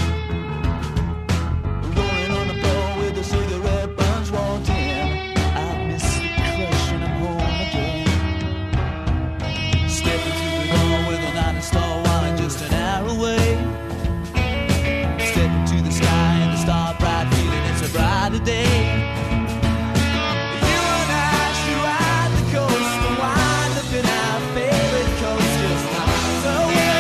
Rolling on the floor with the cigarette buns walked in. I miss the crush and I'm home again. Stepping through the door with a nine star wine just an hour away. Stepping to the sky and the star bright, feeling it's a brighter day. You and I should ride the coast and wind up in our favorite coast just miles away.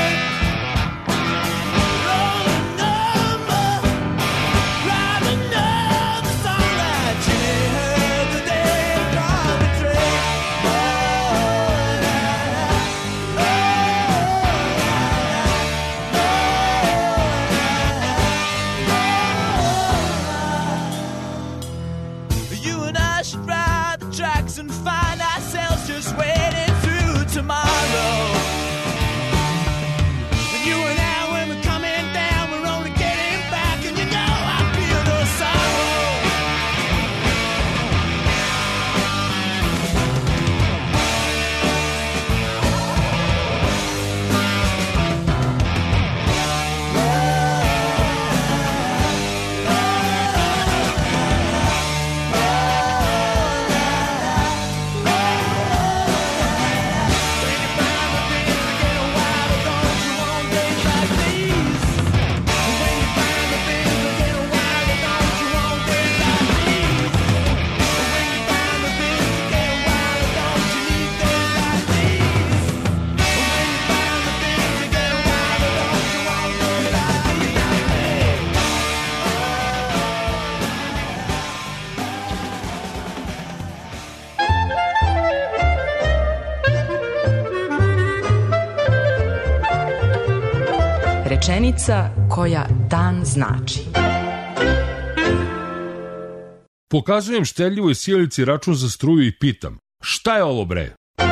Roll a number, ride another sunlight. You heard the day on the train. Oh, you and I should ride the tracks and find ourselves just waiting through tomorrow. But you and I, when we're coming down, we're only getting back, and you know I feel no sorrow. Rečenica koja dan znači. Pokazujem štedljivoj sjelici račun za struju i pitam, šta je ovo bre?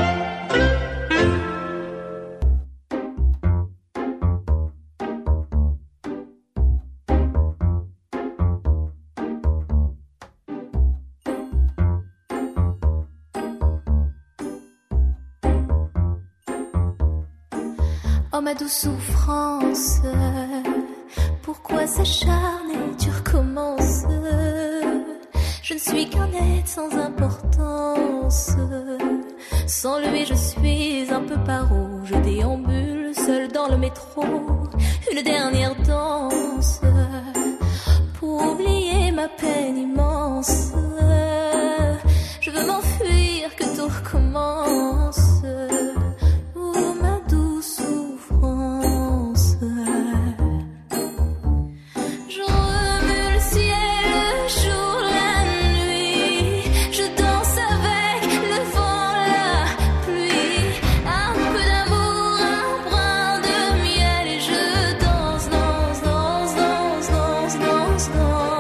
Oh ma douce souffrance, pourquoi s'acharner, tu recommences. Je ne suis qu'un être sans importance. Sans lui je suis un peu paro. Je déambule seul dans le métro. Une dernière danse pour oublier ma peine immense. Je veux m'enfuir, que tout recommence.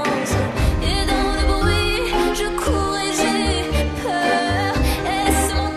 Et dans le bruit, je cours et j'ai peur. Est-ce mon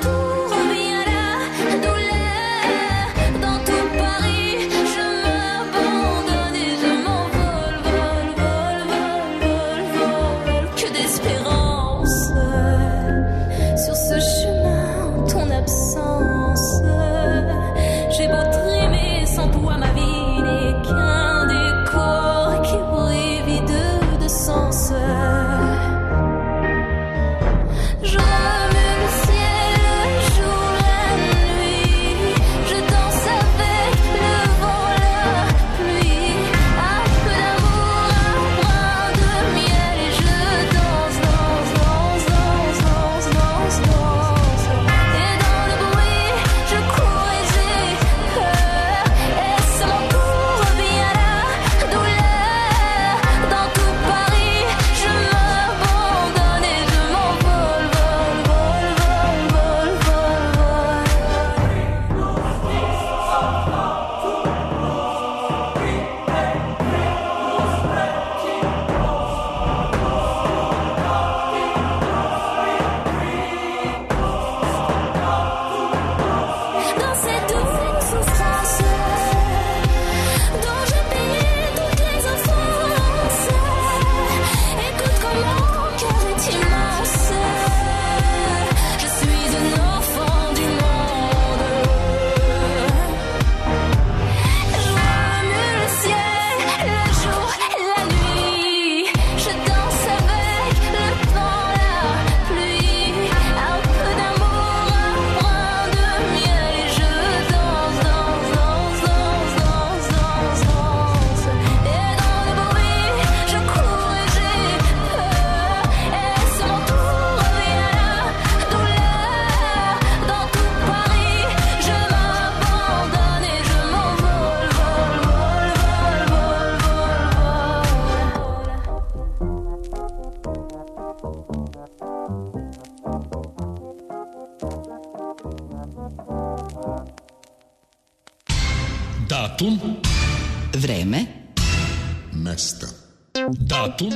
Datum. Vreme. Mesto. Datum.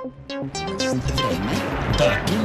Vreme. Datum.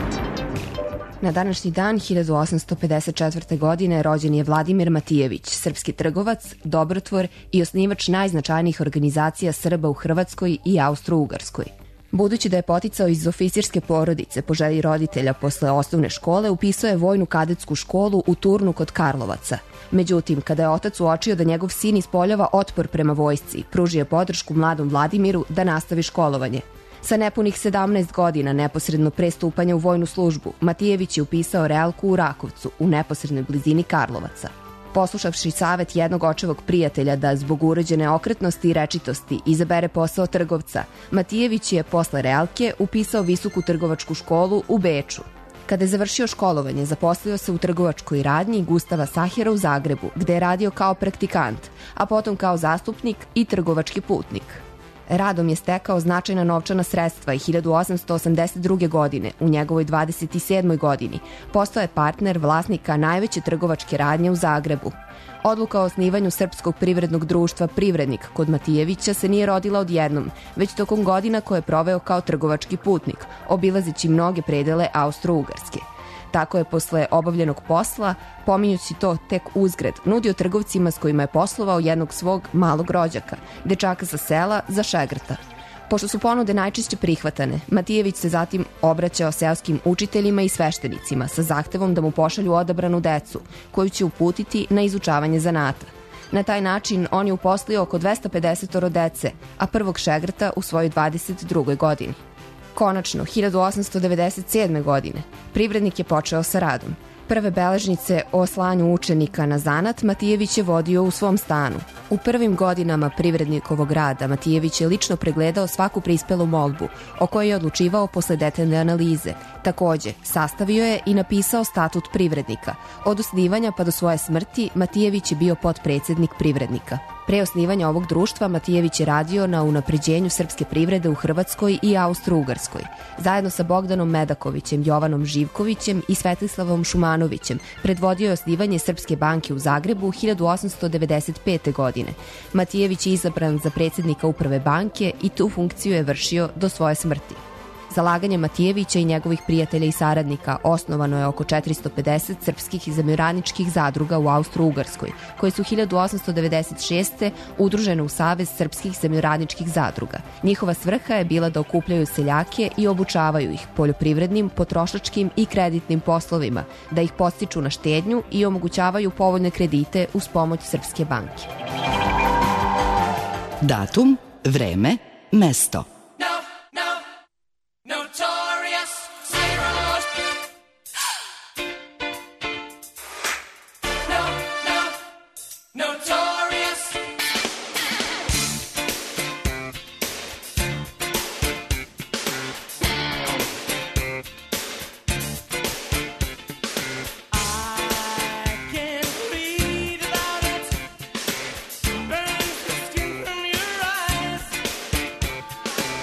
Na današnji dan hiljadu osamsto pedeset četvrte. godine rođen je Vladimir Matijević, srpski trgovac, dobrotvor i osnivač najznačajnijih organizacija Srba u Hrvatskoj i Austro-Ugarskoj. Budući da je poticao iz oficirske porodice po želji roditelja posle osnovne škole, upisao je vojnu kadetsku školu u Turnu kod Karlovaca. Međutim, kada je otac uočio da njegov sin ispoljava otpor prema vojsci, pružio je podršku mladom Vladimiru da nastavi školovanje. Sa nepunih sedamnaest godina, neposredno pre stupanja u vojnu službu, Matijević je upisao realku u Rakovcu, u neposrednoj blizini Karlovaca. Poslušavši savet jednog očevog prijatelja da zbog urođene okretnosti i rečitosti izabere posao trgovca, Matijević je posle realke upisao visoku trgovačku školu u Beču. Kada je završio školovanje, zaposlio se u trgovačkoj radnji Gustava Sahera u Zagrebu, gde je radio kao praktikant, a potom kao zastupnik i trgovački putnik. Radom je stekao značajna novčana sredstva i hiljadu osamsto osamdeset druge. godine, u njegovoj dvadeset sedmoj. godini, postao je partner vlasnika najveće trgovačke radnje u Zagrebu. Odluka o osnivanju Srpskog privrednog društva Privrednik kod Matijevića se nije rodila odjednom, već tokom godina koje je proveo kao trgovački putnik, obilazeći mnoge predele Austro-Ugarske. Tako je posle obavljenog posla, pominjući to tek uzgred, nudio trgovcima s kojima je poslovao jednog svog malog rođaka, dečaka sa sela, za šegrta. Pošto su ponude najčešće prihvatane, Matijević se zatim obraćao seoskim učiteljima i sveštenicima sa zahtevom da mu pošalju odabranu decu, koju će uputiti na izučavanje zanata. Na taj način on je uposlio oko dvesta pedeset dece, a prvog šegrta u svojoj dvadeset drugoj. godini. Konačno, hiljadu osamsto devedeset sedme. godine, Privrednik je počeo sa radom. Prve beležnice o slanju učenika na zanat Matijević je vodio u svom stanu. U prvim godinama Privrednikovog rada Matijević je lično pregledao svaku prispelu molbu, o kojoj je odlučivao posle detaljne analize. Takođe, sastavio je i napisao statut Privrednika. Od osnivanja pa do svoje smrti Matijević je bio potpredsednik Privrednika. Pre osnivanja ovog društva Matijević je radio na unapređenju srpske privrede u Hrvatskoj i Austro-Ugarskoj. Zajedno sa Bogdanom Medakovićem, Jovanom Živkovićem i Svetislavom Šumanovićem predvodio je osnivanje Srpske banke u Zagrebu hiljadu osamsto devedeset pete. godine. Matijević je izabran za predsednika uprave banke i tu funkciju je vršio do svoje smrti. Zalaganjem Matijevića i njegovih prijatelja i saradnika osnovano je oko četiristo pedeset srpskih i zemljoradničkih zadruga u Austro-Ugarskoj, koje su hiljadu osamsto devedeset šeste. udružene u Savez srpskih zemljoradničkih zadruga. Njihova svrha je bila da okupljaju seljake i obučavaju ih poljoprivrednim, potrošačkim i kreditnim poslovima, da ih podstiču na štednju i omogućavaju povoljne kredite uz pomoć Srpske banke. Datum, vreme, mesto. Notorious heroes. No, no, notorious. I can't read about it. Burns the skin from your eyes.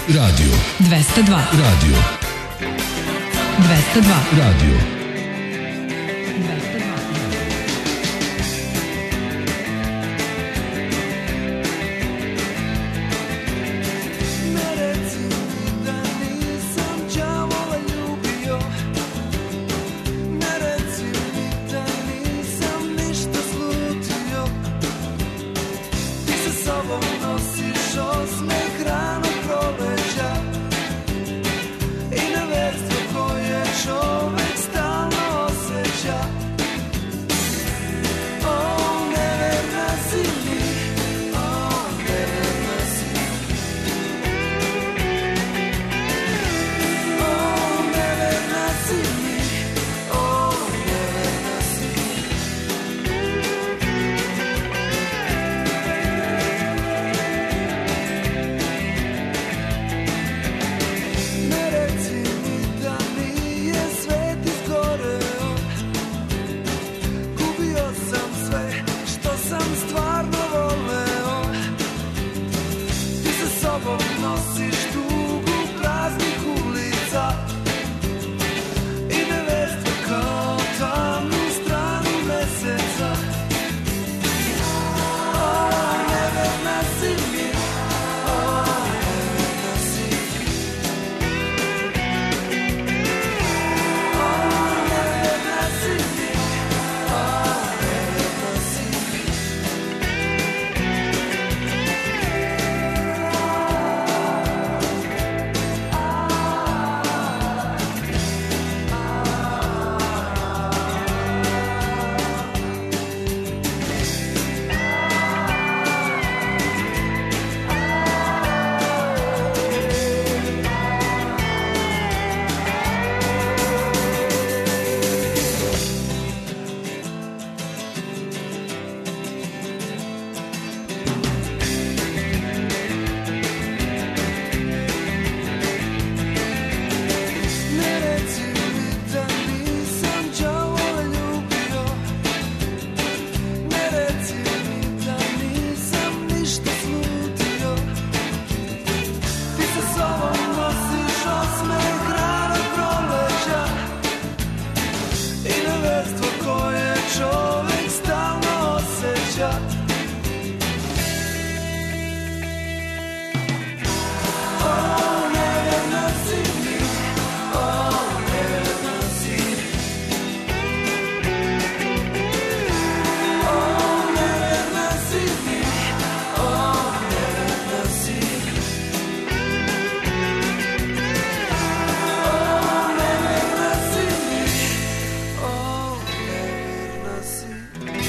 Radio. dvesta dva. Radio. dvesta dva. Radio. Ne reci mi da nisam đavola ljubio, ne reci mi da nisam ništa slutio. Ti sa sobom nosiš osmeh ranog proleća i neverstvo koje čovek stalno osjeća. O, neverna si mi, o, neverna si mi. O, neverna si mi, o, neverna si mi. Ne reci mi da nije svet izgoreo, gubio sam sve što sam stvarno voleo. Ti sa sobom nosiš tugu praznih ulica i neverstvo kao tamnu stranu meseca. O, neverna si mi, o, neverna si mi. O, neverna si mi, o, neverna si mi. Ne reci mi da nisam đavola ljubio, ne reci mi da nisam ništa slutio. Ti sa sobom nosiš osmeh ranog proleća i neverstvo koje čovek stalno osjeća. O, neverna si mi, o, neverna si mi. O, neverna si mi, o, neverna si mi. O, neverna si mi, o, neverna si mi.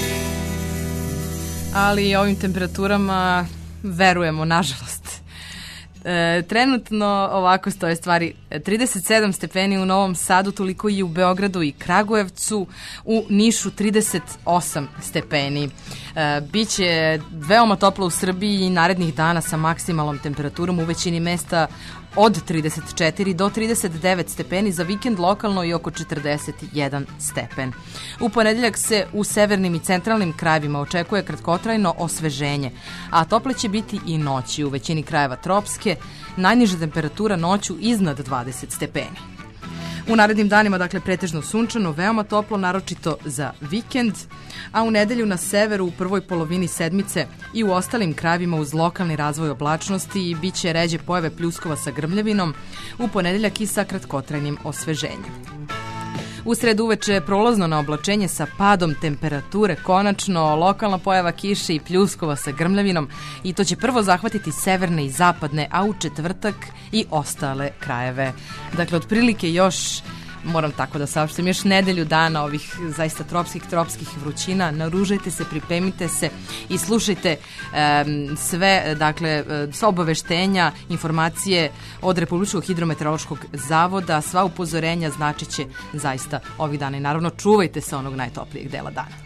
Ali ovim temperaturama verujemo, nažalost. E, trenutno ovako stoje stvari. trideset sedam stepeni u Novom Sadu, toliko i u Beogradu i Kragujevcu, u Nišu trideset osam stepeni. E, biće veoma toplo u Srbiji i narednih dana sa maksimalnom temperaturom u većini mesta od trideset četiri do trideset devet stepeni, za vikend lokalno i oko četrdeset jedan stepen. U ponedeljak se u severnim i centralnim krajevima očekuje kratkotrajno osveženje, a tople će biti i noći, u većini krajeva tropske, najniža temperatura noću iznad dvadeset stepeni. U narednim danima, dakle, pretežno sunčano, veoma toplo, naročito za vikend, a u nedelju na severu u prvoj polovini sedmice i u ostalim krajevima uz lokalni razvoj oblačnosti i bit će ređe pojave pljuskova sa grmljavinom, u ponedeljak i sa kratkotrajnim osveženjem. U sredu uveče prolazno na oblačenje sa padom temperature, konačno lokalna pojava kiše i pljuskova sa grmljavinom, i to će prvo zahvatiti severne i zapadne, a u četvrtak i ostale krajeve. Dakle, otprilike još, moram tako da saopštim, još nedelju dana ovih zaista tropskih, tropskih vrućina. Naružajte se, pripremite se i slušajte um, sve, dakle, sva obaveštenja, informacije od Republičkog hidrometeorološkog zavoda, sva upozorenja značit će zaista ovih dana. I naravno, čuvajte se onog najtoplijeg dela dana.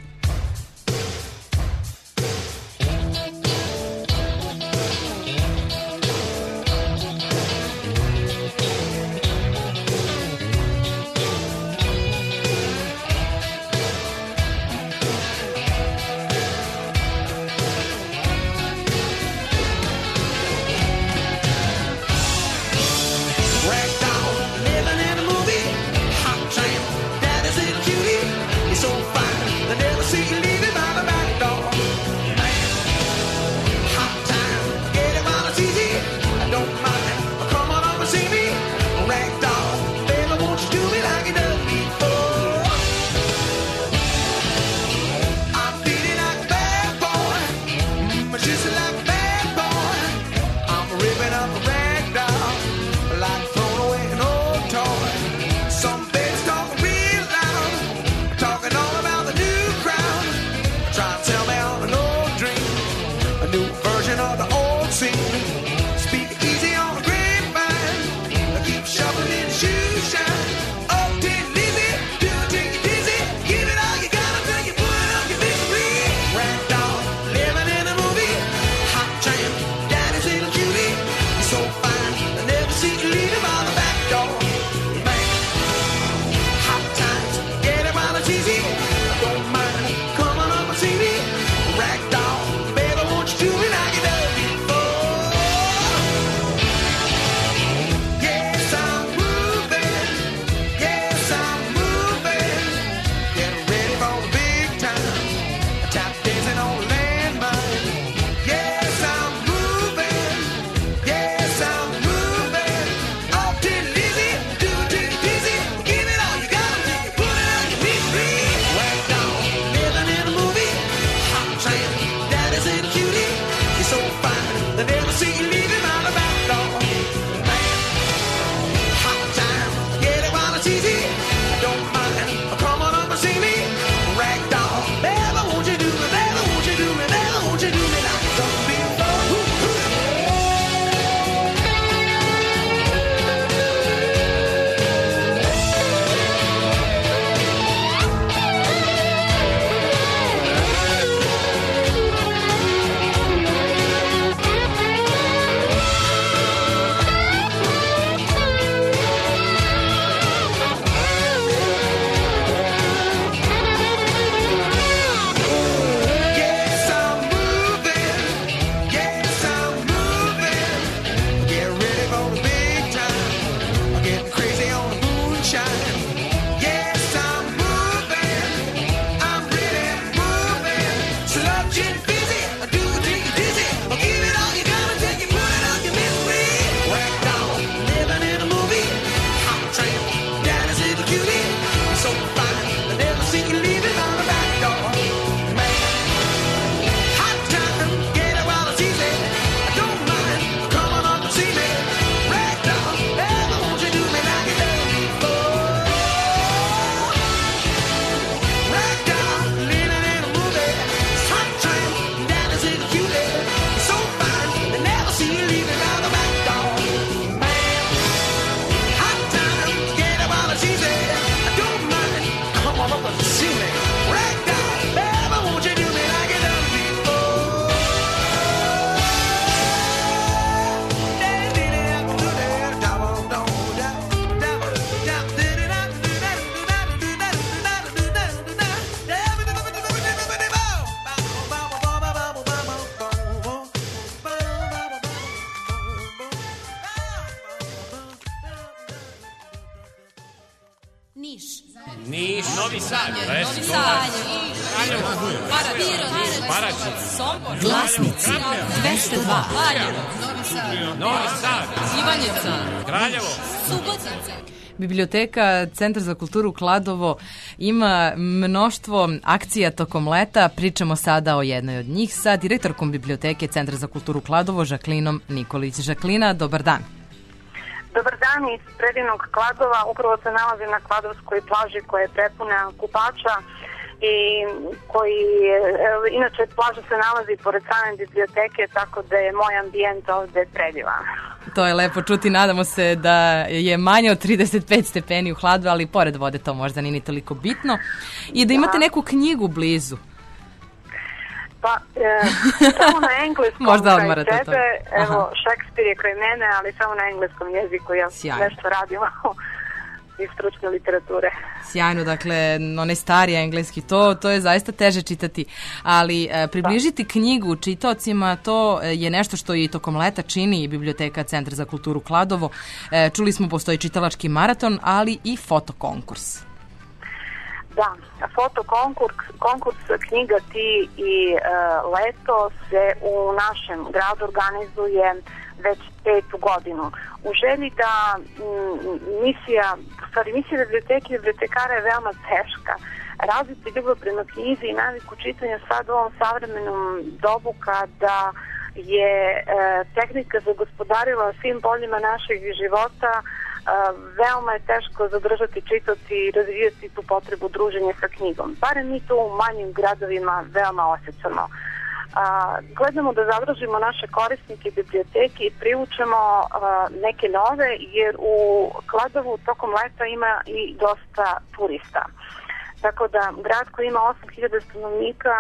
see you leaving by the back door. Man, hot times, get it while it's easy. Don't mind coming up and see me. Ragdoll, baby, won't you do me like you done before? Yes, I'm moving. Yes, I'm moving. Getting ready for the big time. Tap dancing on landmine. Yes, I'm moving. Yes, I'm moving. All too easy, do too easy. Give it all you got. Put it on your feet, please. Ragdoll, living in a movie. Hot train, daddy's in a cutie. You're so fine, they never see you leaving out the back door. Man, hot time, get it while it's easy. Don't mind, come on up and see me. Ragdoll, baby, won't you do me, baby, won't you do me, baby, won't you do me like you done before? Yes, I'm moving. Yes, I'm moving. Get ready for the big time. I'm getting crazy on the moonshine. Yes, I'm moving. I'm really moving. Sludge and busy. I do take you dizzy. I'll give it all you gotta take you, put it on your misery. Ragdoll, living in a movie. Hot train, daddy's in a cutie. You're so fine, I never see you leaving on the back door. Man, hot time, get it while it's easy. I don't mind, come on up and see me. Ragdoll, baby, won't you do me like you done before? Ragdoll, living in a movie. Hot train, daddy's in a cutie. You're so fine, they never see you leaving out the back door. Man, hot time, get it while it's easy. I don't mind, come on up and see me. Ragdoll, baby, won't you do me like you done before? Niš. Niš, Novi Sad, Novi Sad, Paraćin, Sombor, Glasnici dvesta dva. Novi Sad, Ivanjica, Kraljevo, Subotica. Biblioteka Centar za kulturu Kladovo ima mnoštvo akcija tokom leta. Pričamo sada o jednoj od njih sa direktorkom Biblioteke Centra za kulturu Kladovo, Žaklinom Nikolić. Žaklina, dobar dan. Dobar dan iz predivnog Kladova. Upravo se nalazi na Kladovskoj plaži koja je prepuna kupača i koji, e, inače plaža se nalazi pored same biblioteke, tako da je moj ambijent ovde predivan. To je lepo čuti, nadamo se da je manje od trideset pet stepeni u hladu, ali pored vode to možda nije ni toliko bitno. I da imate neku knjigu blizu. Pa, e, samo na engleskom možda kraj odmarate tebe, to. evo, Šekspir je kraj mene, ali samo na engleskom jeziku ja Sjajno. nešto radim iz stručne literature. Sjajno, dakle, onaj stari engleski, to, to je zaista teže čitati, ali e, približiti da. knjigu čitaocima, to je nešto što i tokom leta čini i Biblioteka Centar za kulturu Kladovo. E, čuli smo, postoji čitalački maraton, ali i fotokonkurs. Da, fotokonkurs, konkurs knjiga Ti i e, leto se u našem gradu organizuje već petu godinu. U želji da m, misija, u stvari misija biblioteke i bibliotekara je veoma teška. Razviti ljubav prema knjizi i naviku čitanja sad u ovom savremenom dobu kada je e, tehnika zagospodarila svim poljima našeg života, e, veoma je teško zadržati čitaoci i razvijati tu potrebu druženja sa knjigom. Barem mi to u manjim gradovima veoma osjećamo. A, gledamo da zadržimo naše korisnike biblioteke i privučemo a, neke nove, jer u Kladovu tokom leta ima i dosta turista. Tako da grad koji ima osam hiljada stanovnika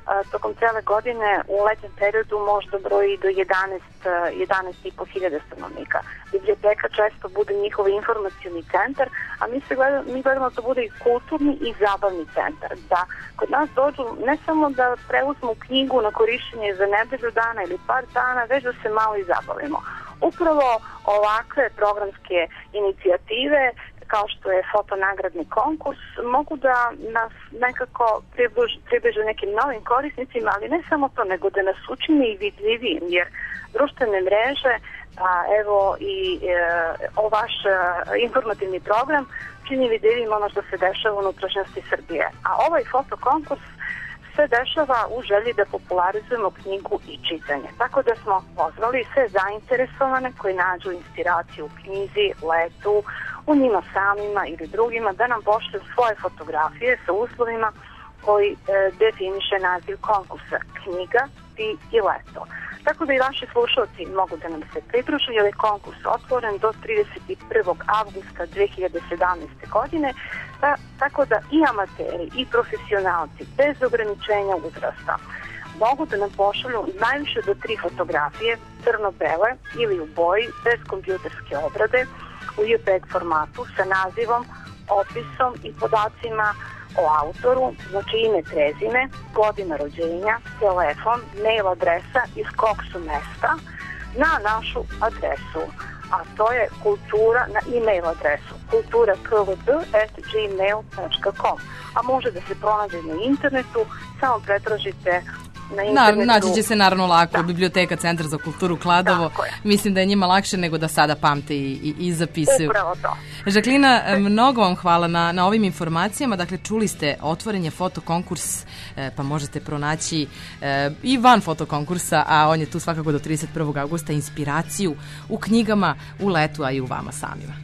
tokom cele godine u letnjem periodu možda broji do jedanaest, jedanaest i po hiljada stanovnika. Biblioteka često bude njihov informacioni centar, a mi, se gledamo, mi gledamo da to bude i kulturni i zabavni centar. Da kod nas dođu ne samo da preuzmu knjigu na korišćenje za nedelju dana ili par dana, već da se malo i zabavimo. Upravo ovakve programske inicijative kao što je fotonagradni konkurs, mogu da nas nekako približe nekim novim korisnicima, ali ne samo to, nego da nas učini i vidljivijim, jer društvene mreže, a evo i e, o vaš e, informativni program čini vidljivim ono što se dešava u unutrašnjosti Srbije. A ovaj fotokonkurs se dešava u želji da popularizujemo knjigu i čitanje. Tako da smo pozvali sve zainteresovane koji nađu inspiraciju u knjizi, letu, u njima samima ili drugima, da nam pošle svoje fotografije sa uslovima koji e, definiše naziv konkursa knjiga, ti i leto. Tako da i vaši slušalci mogu da nam se pridruže, jer je konkurs otvoren do trideset prvog avgusta dve hiljade sedamnaeste. godine, ta, tako da i amateri i profesionalci bez ograničenja uzrasta mogu da nam pošalju najviše do tri fotografije, crno-bele ili u boji, bez kompjuterske obrade, u JPEG formatu sa nazivom, opisom i podacima o autoru, znači ime, prezime, godina rođenja, telefon, mail adresa iz kog su mesta, na našu adresu, a to je kultura na e-mail adresu kultura k v d at gmail dot com, a može da se pronađe na internetu, samo pretražite na internetu. Na, naći će se naravno lako, da. Biblioteka Centar za kulturu Kladovo. Mislim da je njima lakše nego da sada pamte i, i, i zapisuju. Upravo to. Žaklina, mnogo vam hvala na, na ovim informacijama. Dakle, čuli ste otvoren je fotokonkurs, pa možete pronaći i van fotokonkursa, a on je tu svakako do trideset prvog avgusta, inspiraciju u knjigama, u letu, a i u vama samima.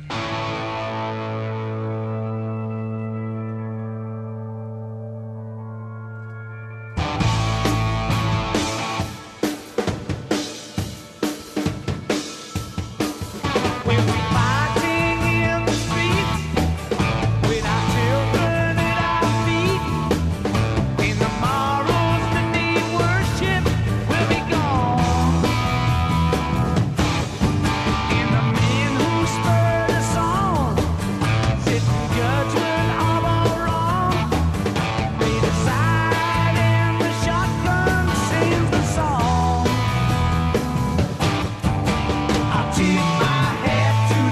Tip my hat to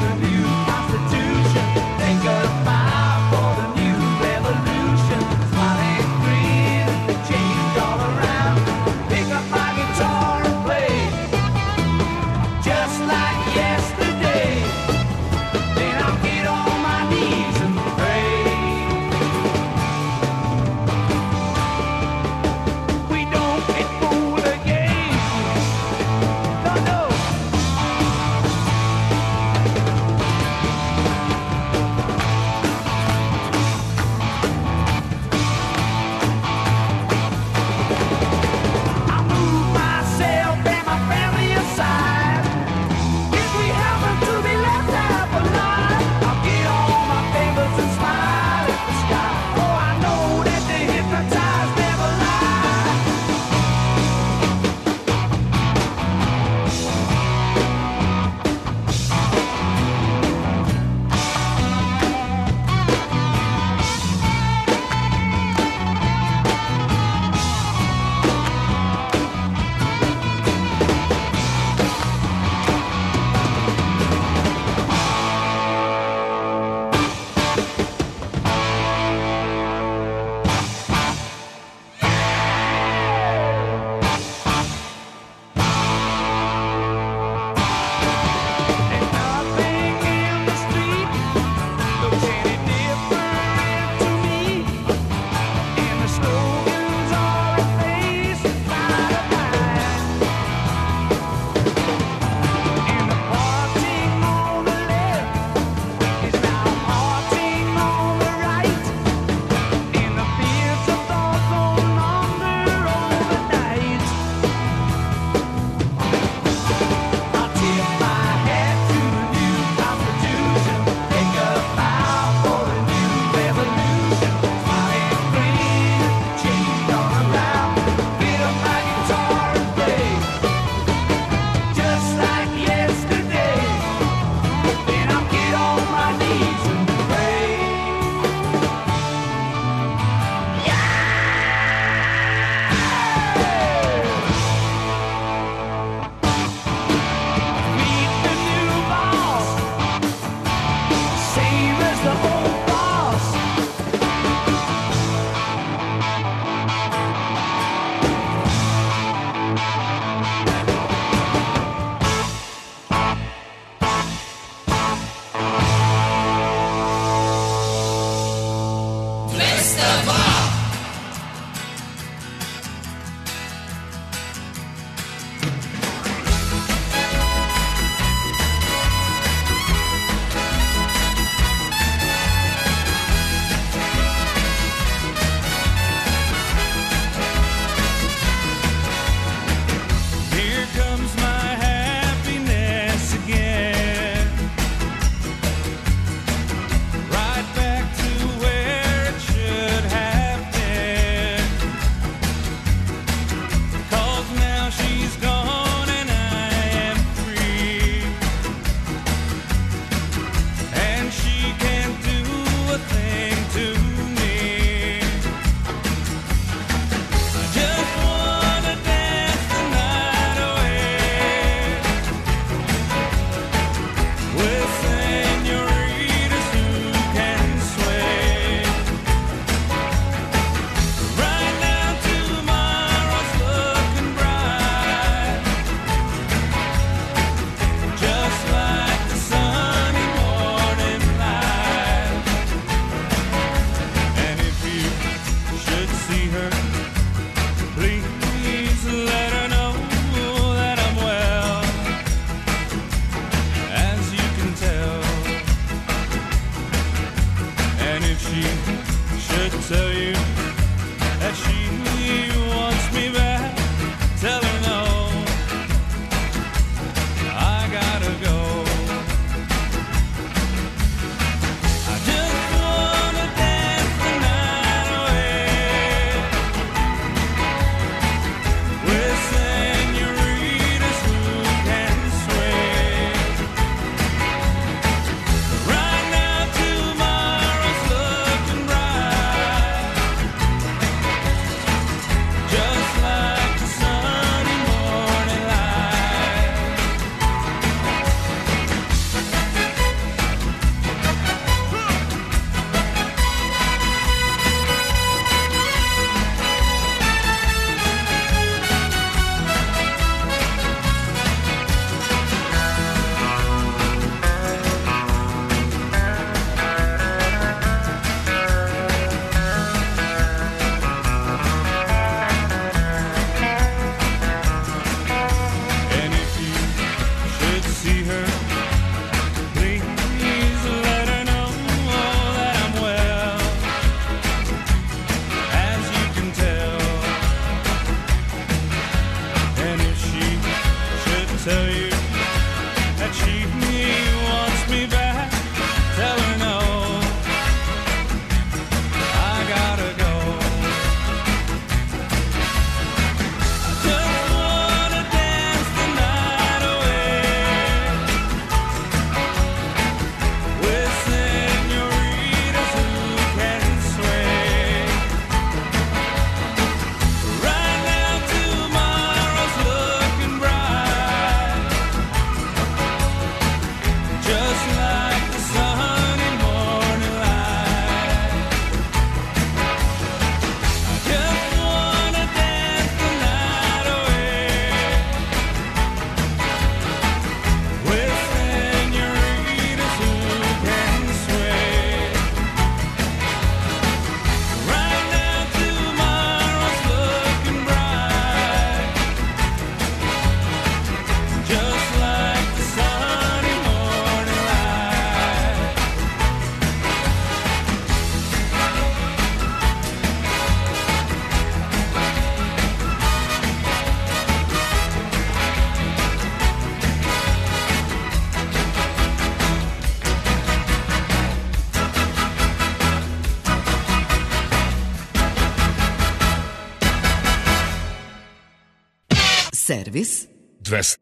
Servis dvesta.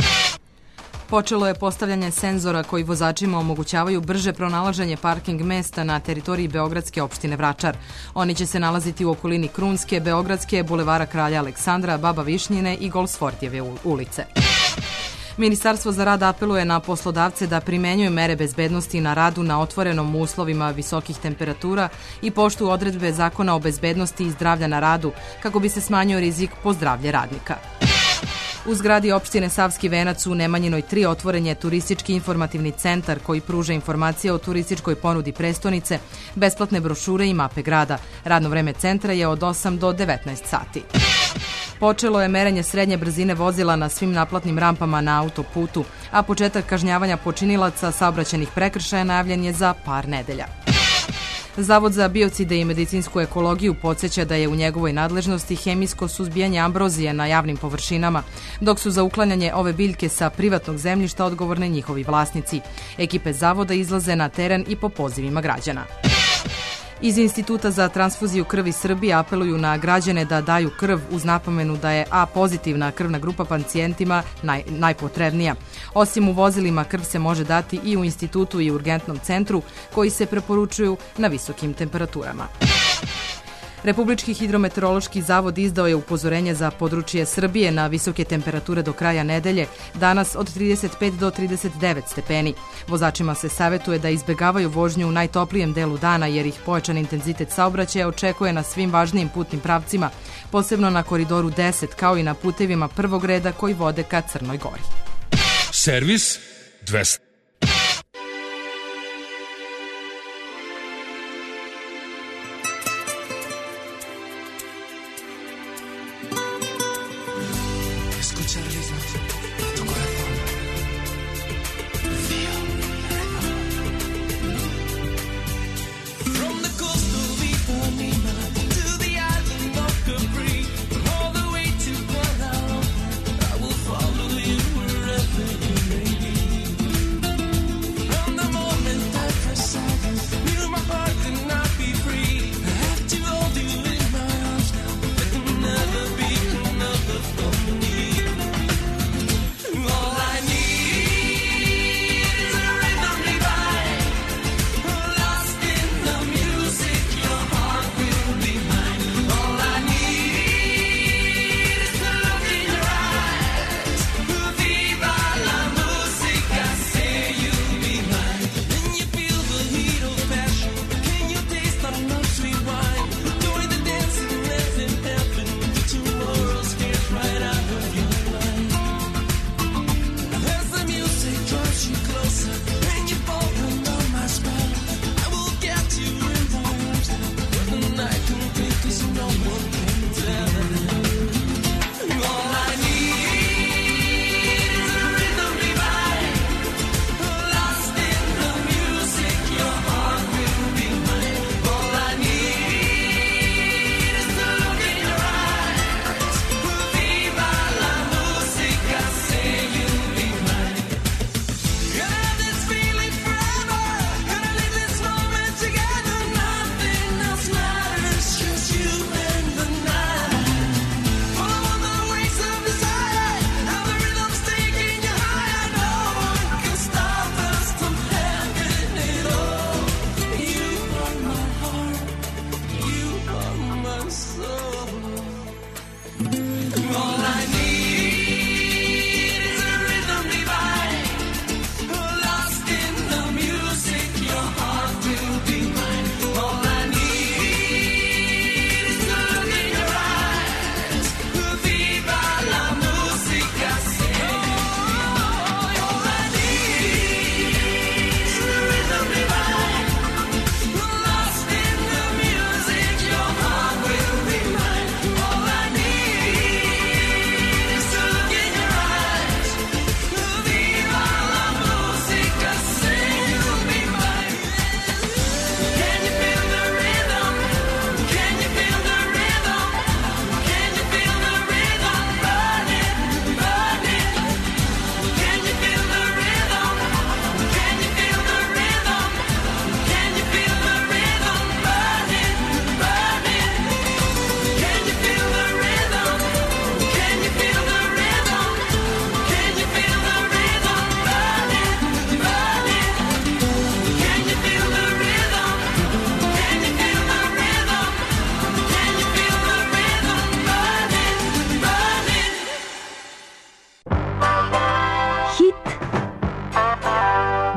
Počelo je postavljanje senzora koji vozačima omogućavaju brže pronalaženje parking mesta na teritoriji Beogradske opštine Vračar. Oni će se nalaziti u okolini Krunske, Beogradske, Bulevara Kralja Aleksandra, Baba Višnjine i Golsfortjeve ulice. Ministarstvo za rad apeluje na poslodavce da primenjuju mere bezbednosti na radu na otvorenom u uslovima visokih temperatura i poštuju odredbe Zakona o bezbednosti i zdravlja na radu kako bi se smanjio rizik po zdravlje radnika. U zgradi opštine Savski Venac u Nemanjinoj tri otvoren je turistički informativni centar koji pruža informacije o turističkoj ponudi prestonice, besplatne brošure i mape grada. Radno vreme centra je od osam do devetnaest sati. Počelo je merenje srednje brzine vozila na svim naplatnim rampama na autoputu, a početak kažnjavanja počinilaca saobraćajnih prekršaja najavljen je za par nedelja. Zavod za biocide i medicinsku ekologiju podsjeća da je u njegovoj nadležnosti hemijsko suzbijanje ambrozije na javnim površinama, dok su za uklanjanje ove biljke sa privatnog zemljišta odgovorne njihovi vlasnici. Ekipe zavoda izlaze na teren i po pozivima građana. Iz Instituta za transfuziju krvi Srbije apeluju na građane da daju krv uz napomenu da je A pozitivna krvna grupa pacijentima naj, najpotrebnija. Osim u vozilima, krv se može dati i u institutu i urgentnom centru koji se preporučuju na visokim temperaturama. Republički hidrometeorološki zavod izdao je upozorenje za područje Srbije na visoke temperature do kraja nedelje, danas od trideset pet do trideset devet stepeni. Vozačima se savetuje da izbegavaju vožnju u najtoplijem delu dana jer ih pojačan intenzitet saobraćaja očekuje na svim važnijim putnim pravcima, posebno na koridoru deset kao i na putevima prvog reda koji vode ka Crnoj Gori. Servis dvesta. Follow you wherever you may be.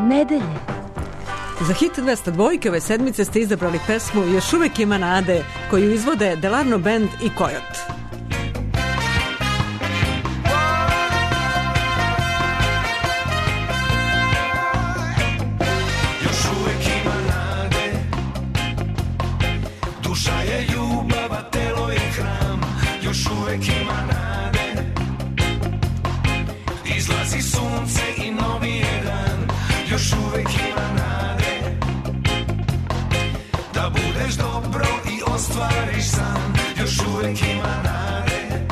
nedelje. Za hit dvesta dva ove sedmice ste izabrali pesmu Još uvek ima nade, koju izvode Delarno Band i Kojot. Još uvek ima nade, duša je ljubav, a telo je hram. Još uvek ima nade, izlazi sunce i novi je dan. Još uvek ima nade, da budeš dobro i ostvariš san. Još uvek ima nade,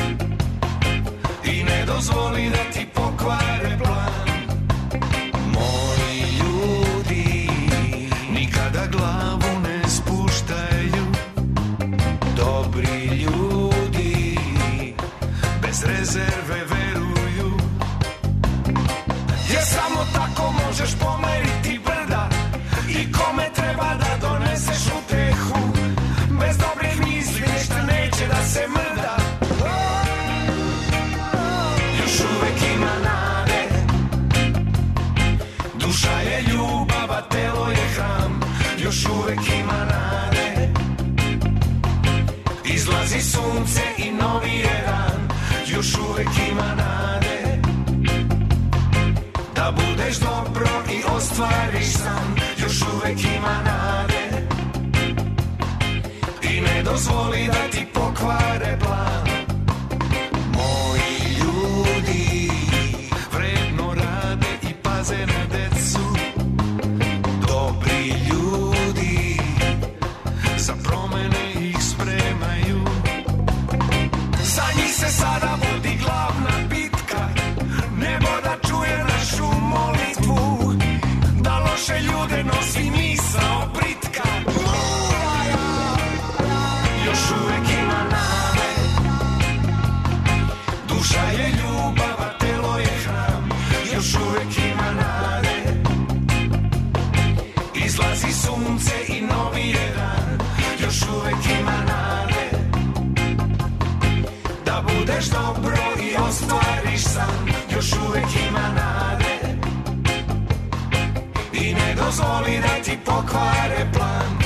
i ne dozvoli da ti pokvare plan. Moji ljudi nikada glavu ne spuštaju, dobri ljudi bez rezerve veruju, jer samo tako možeš pomeriti brda i kome treba da doneseš utehu. Bez dobrih misli ništa neće da se mrda. Još uvek ima nade, duša je ljubav, a telo je hram. Još uvek ima nade, izlazi sunce i novi je dan. Još uvek ima nade, da budeš dobro i ostvariš san. Još uvek ima nade, i ne dozvoli da ti pokvare plan. Moji ljudi vredno rade i paze na decu, dobri ljudi za promene ih spremaju. Za njih se sada vodi glavna bitka, nebo da čuje našu molitvu, da loše ljude nosi misao britka. Još uvek ima nade, duša je ljubav, a telo je hram. Još uvek ima nade, izlazi sunce i novi je dan. Još uvek ima nade, da budeš dobro i ostvariš san. Još uvek ima nade, i ne dozvoli da ti pokvare plan.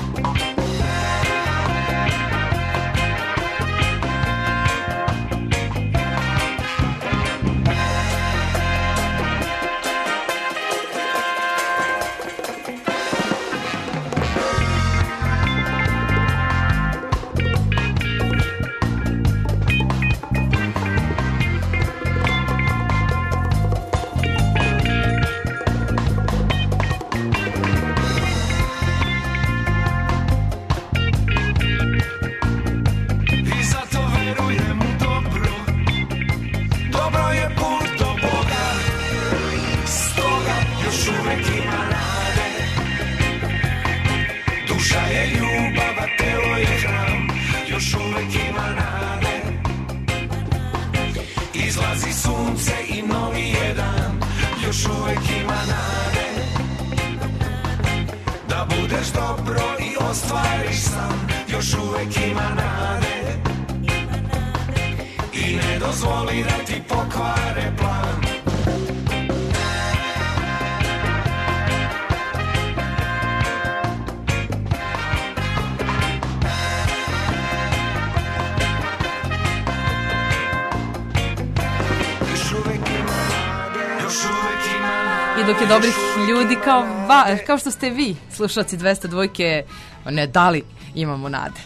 Dok je dobrih ljudi kao, va, kao što ste vi, slušalci dvesta dva, ne, da li imamo nade.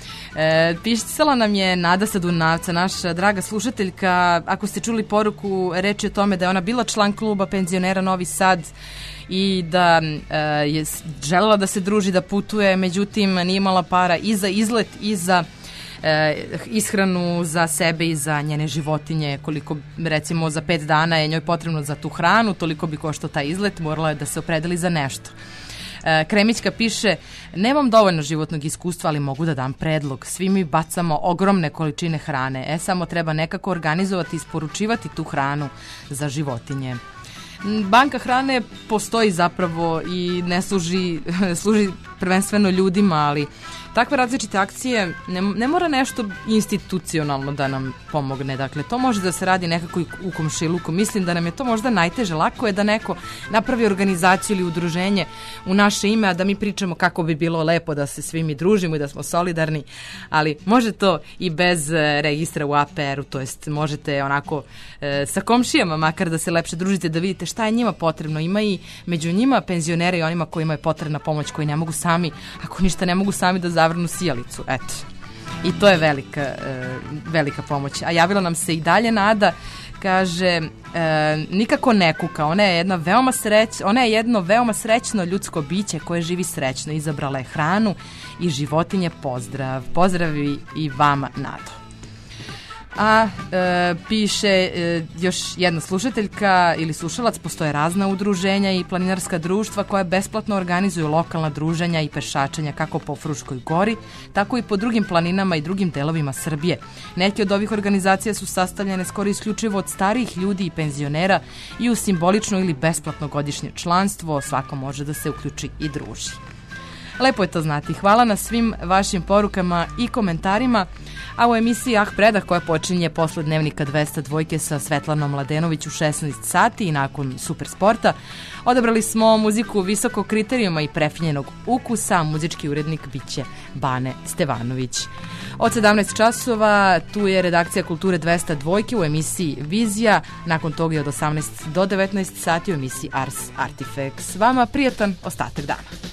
E, pisala nam je Nada sa Dunavca, naša draga slušateljka. Ako ste čuli poruku, reč je o tome da je ona bila član kluba penzionera Novi Sad i da e, je želela da se druži, da putuje, međutim nije imala para i za izlet i za e, ishranu za sebe i za njene životinje. Koliko, recimo, za pet dana je njoj potrebno za tu hranu, toliko bi koštao taj izlet, morala je da se opredeli za nešto. Kremićka piše, nemam dovoljno životnog iskustva, ali mogu da dam predlog. Svi mi bacamo ogromne količine hrane. E, samo treba nekako organizovati i isporučivati tu hranu za životinje. Banka hrane postoji zapravo i ne služi, služi prvenstveno ljudima, ali takve različite akcije ne, ne mora nešto institucionalno da nam pomogne. Dakle, to može da se radi nekako i u komšiluku. Mislim da nam je to možda najteže. Lako je da neko napravi organizaciju ili udruženje u naše ime, a da mi pričamo kako bi bilo lepo da se svi mi družimo i da smo solidarni, ali može to i bez registra u A P R-u, to jest možete onako e, sa komšijama makar da se lepše družite, da vidite šta je njima potrebno. Ima i među njima penzionera i onima kojima je potrebna pomoć, koji ne mogu sami, ako ništa ne mogu sami da zavrnu sijalicu, eto. I to je velika, e, velika pomoć. A javila nam se i dalje Nada, kaže, e, nikako ne kuka, ona je, jedna veoma sreć, ona je jedno veoma srećno ljudsko biće koje živi srećno, izabrala je hranu i životinje, pozdrav. Pozdravi i vama, Nado. A e, piše e, još jedna slušateljka ili slušalac, postoje razna udruženja i planinarska društva koja besplatno organizuju lokalna druženja i pešačenja kako po Fruškoj gori, tako i po drugim planinama i drugim delovima Srbije. Neke od ovih organizacija su sastavljene skoro isključivo od starijih ljudi i penzionera i u simbolično ili besplatno godišnje članstvo svako može da se uključi i druži. Lepo je to znati. Hvala na svim vašim porukama i komentarima. A u emisiji Ah predah, koja počinje posle dnevnika dvesta dva sa Svetlanom Mladenović u šesnaest sati i nakon Super sporta, odabrali smo muziku visokog kriterijuma i prefinjenog ukusa. Muzički urednik biće Bane Stevanović. Od sedamnaest časova tu je redakcija Kulture dvesta dva u emisiji Vizija. Nakon toga je od osamnaest do devetnaest sati u emisiji Ars Artifex. Vama prijatan ostatak dana.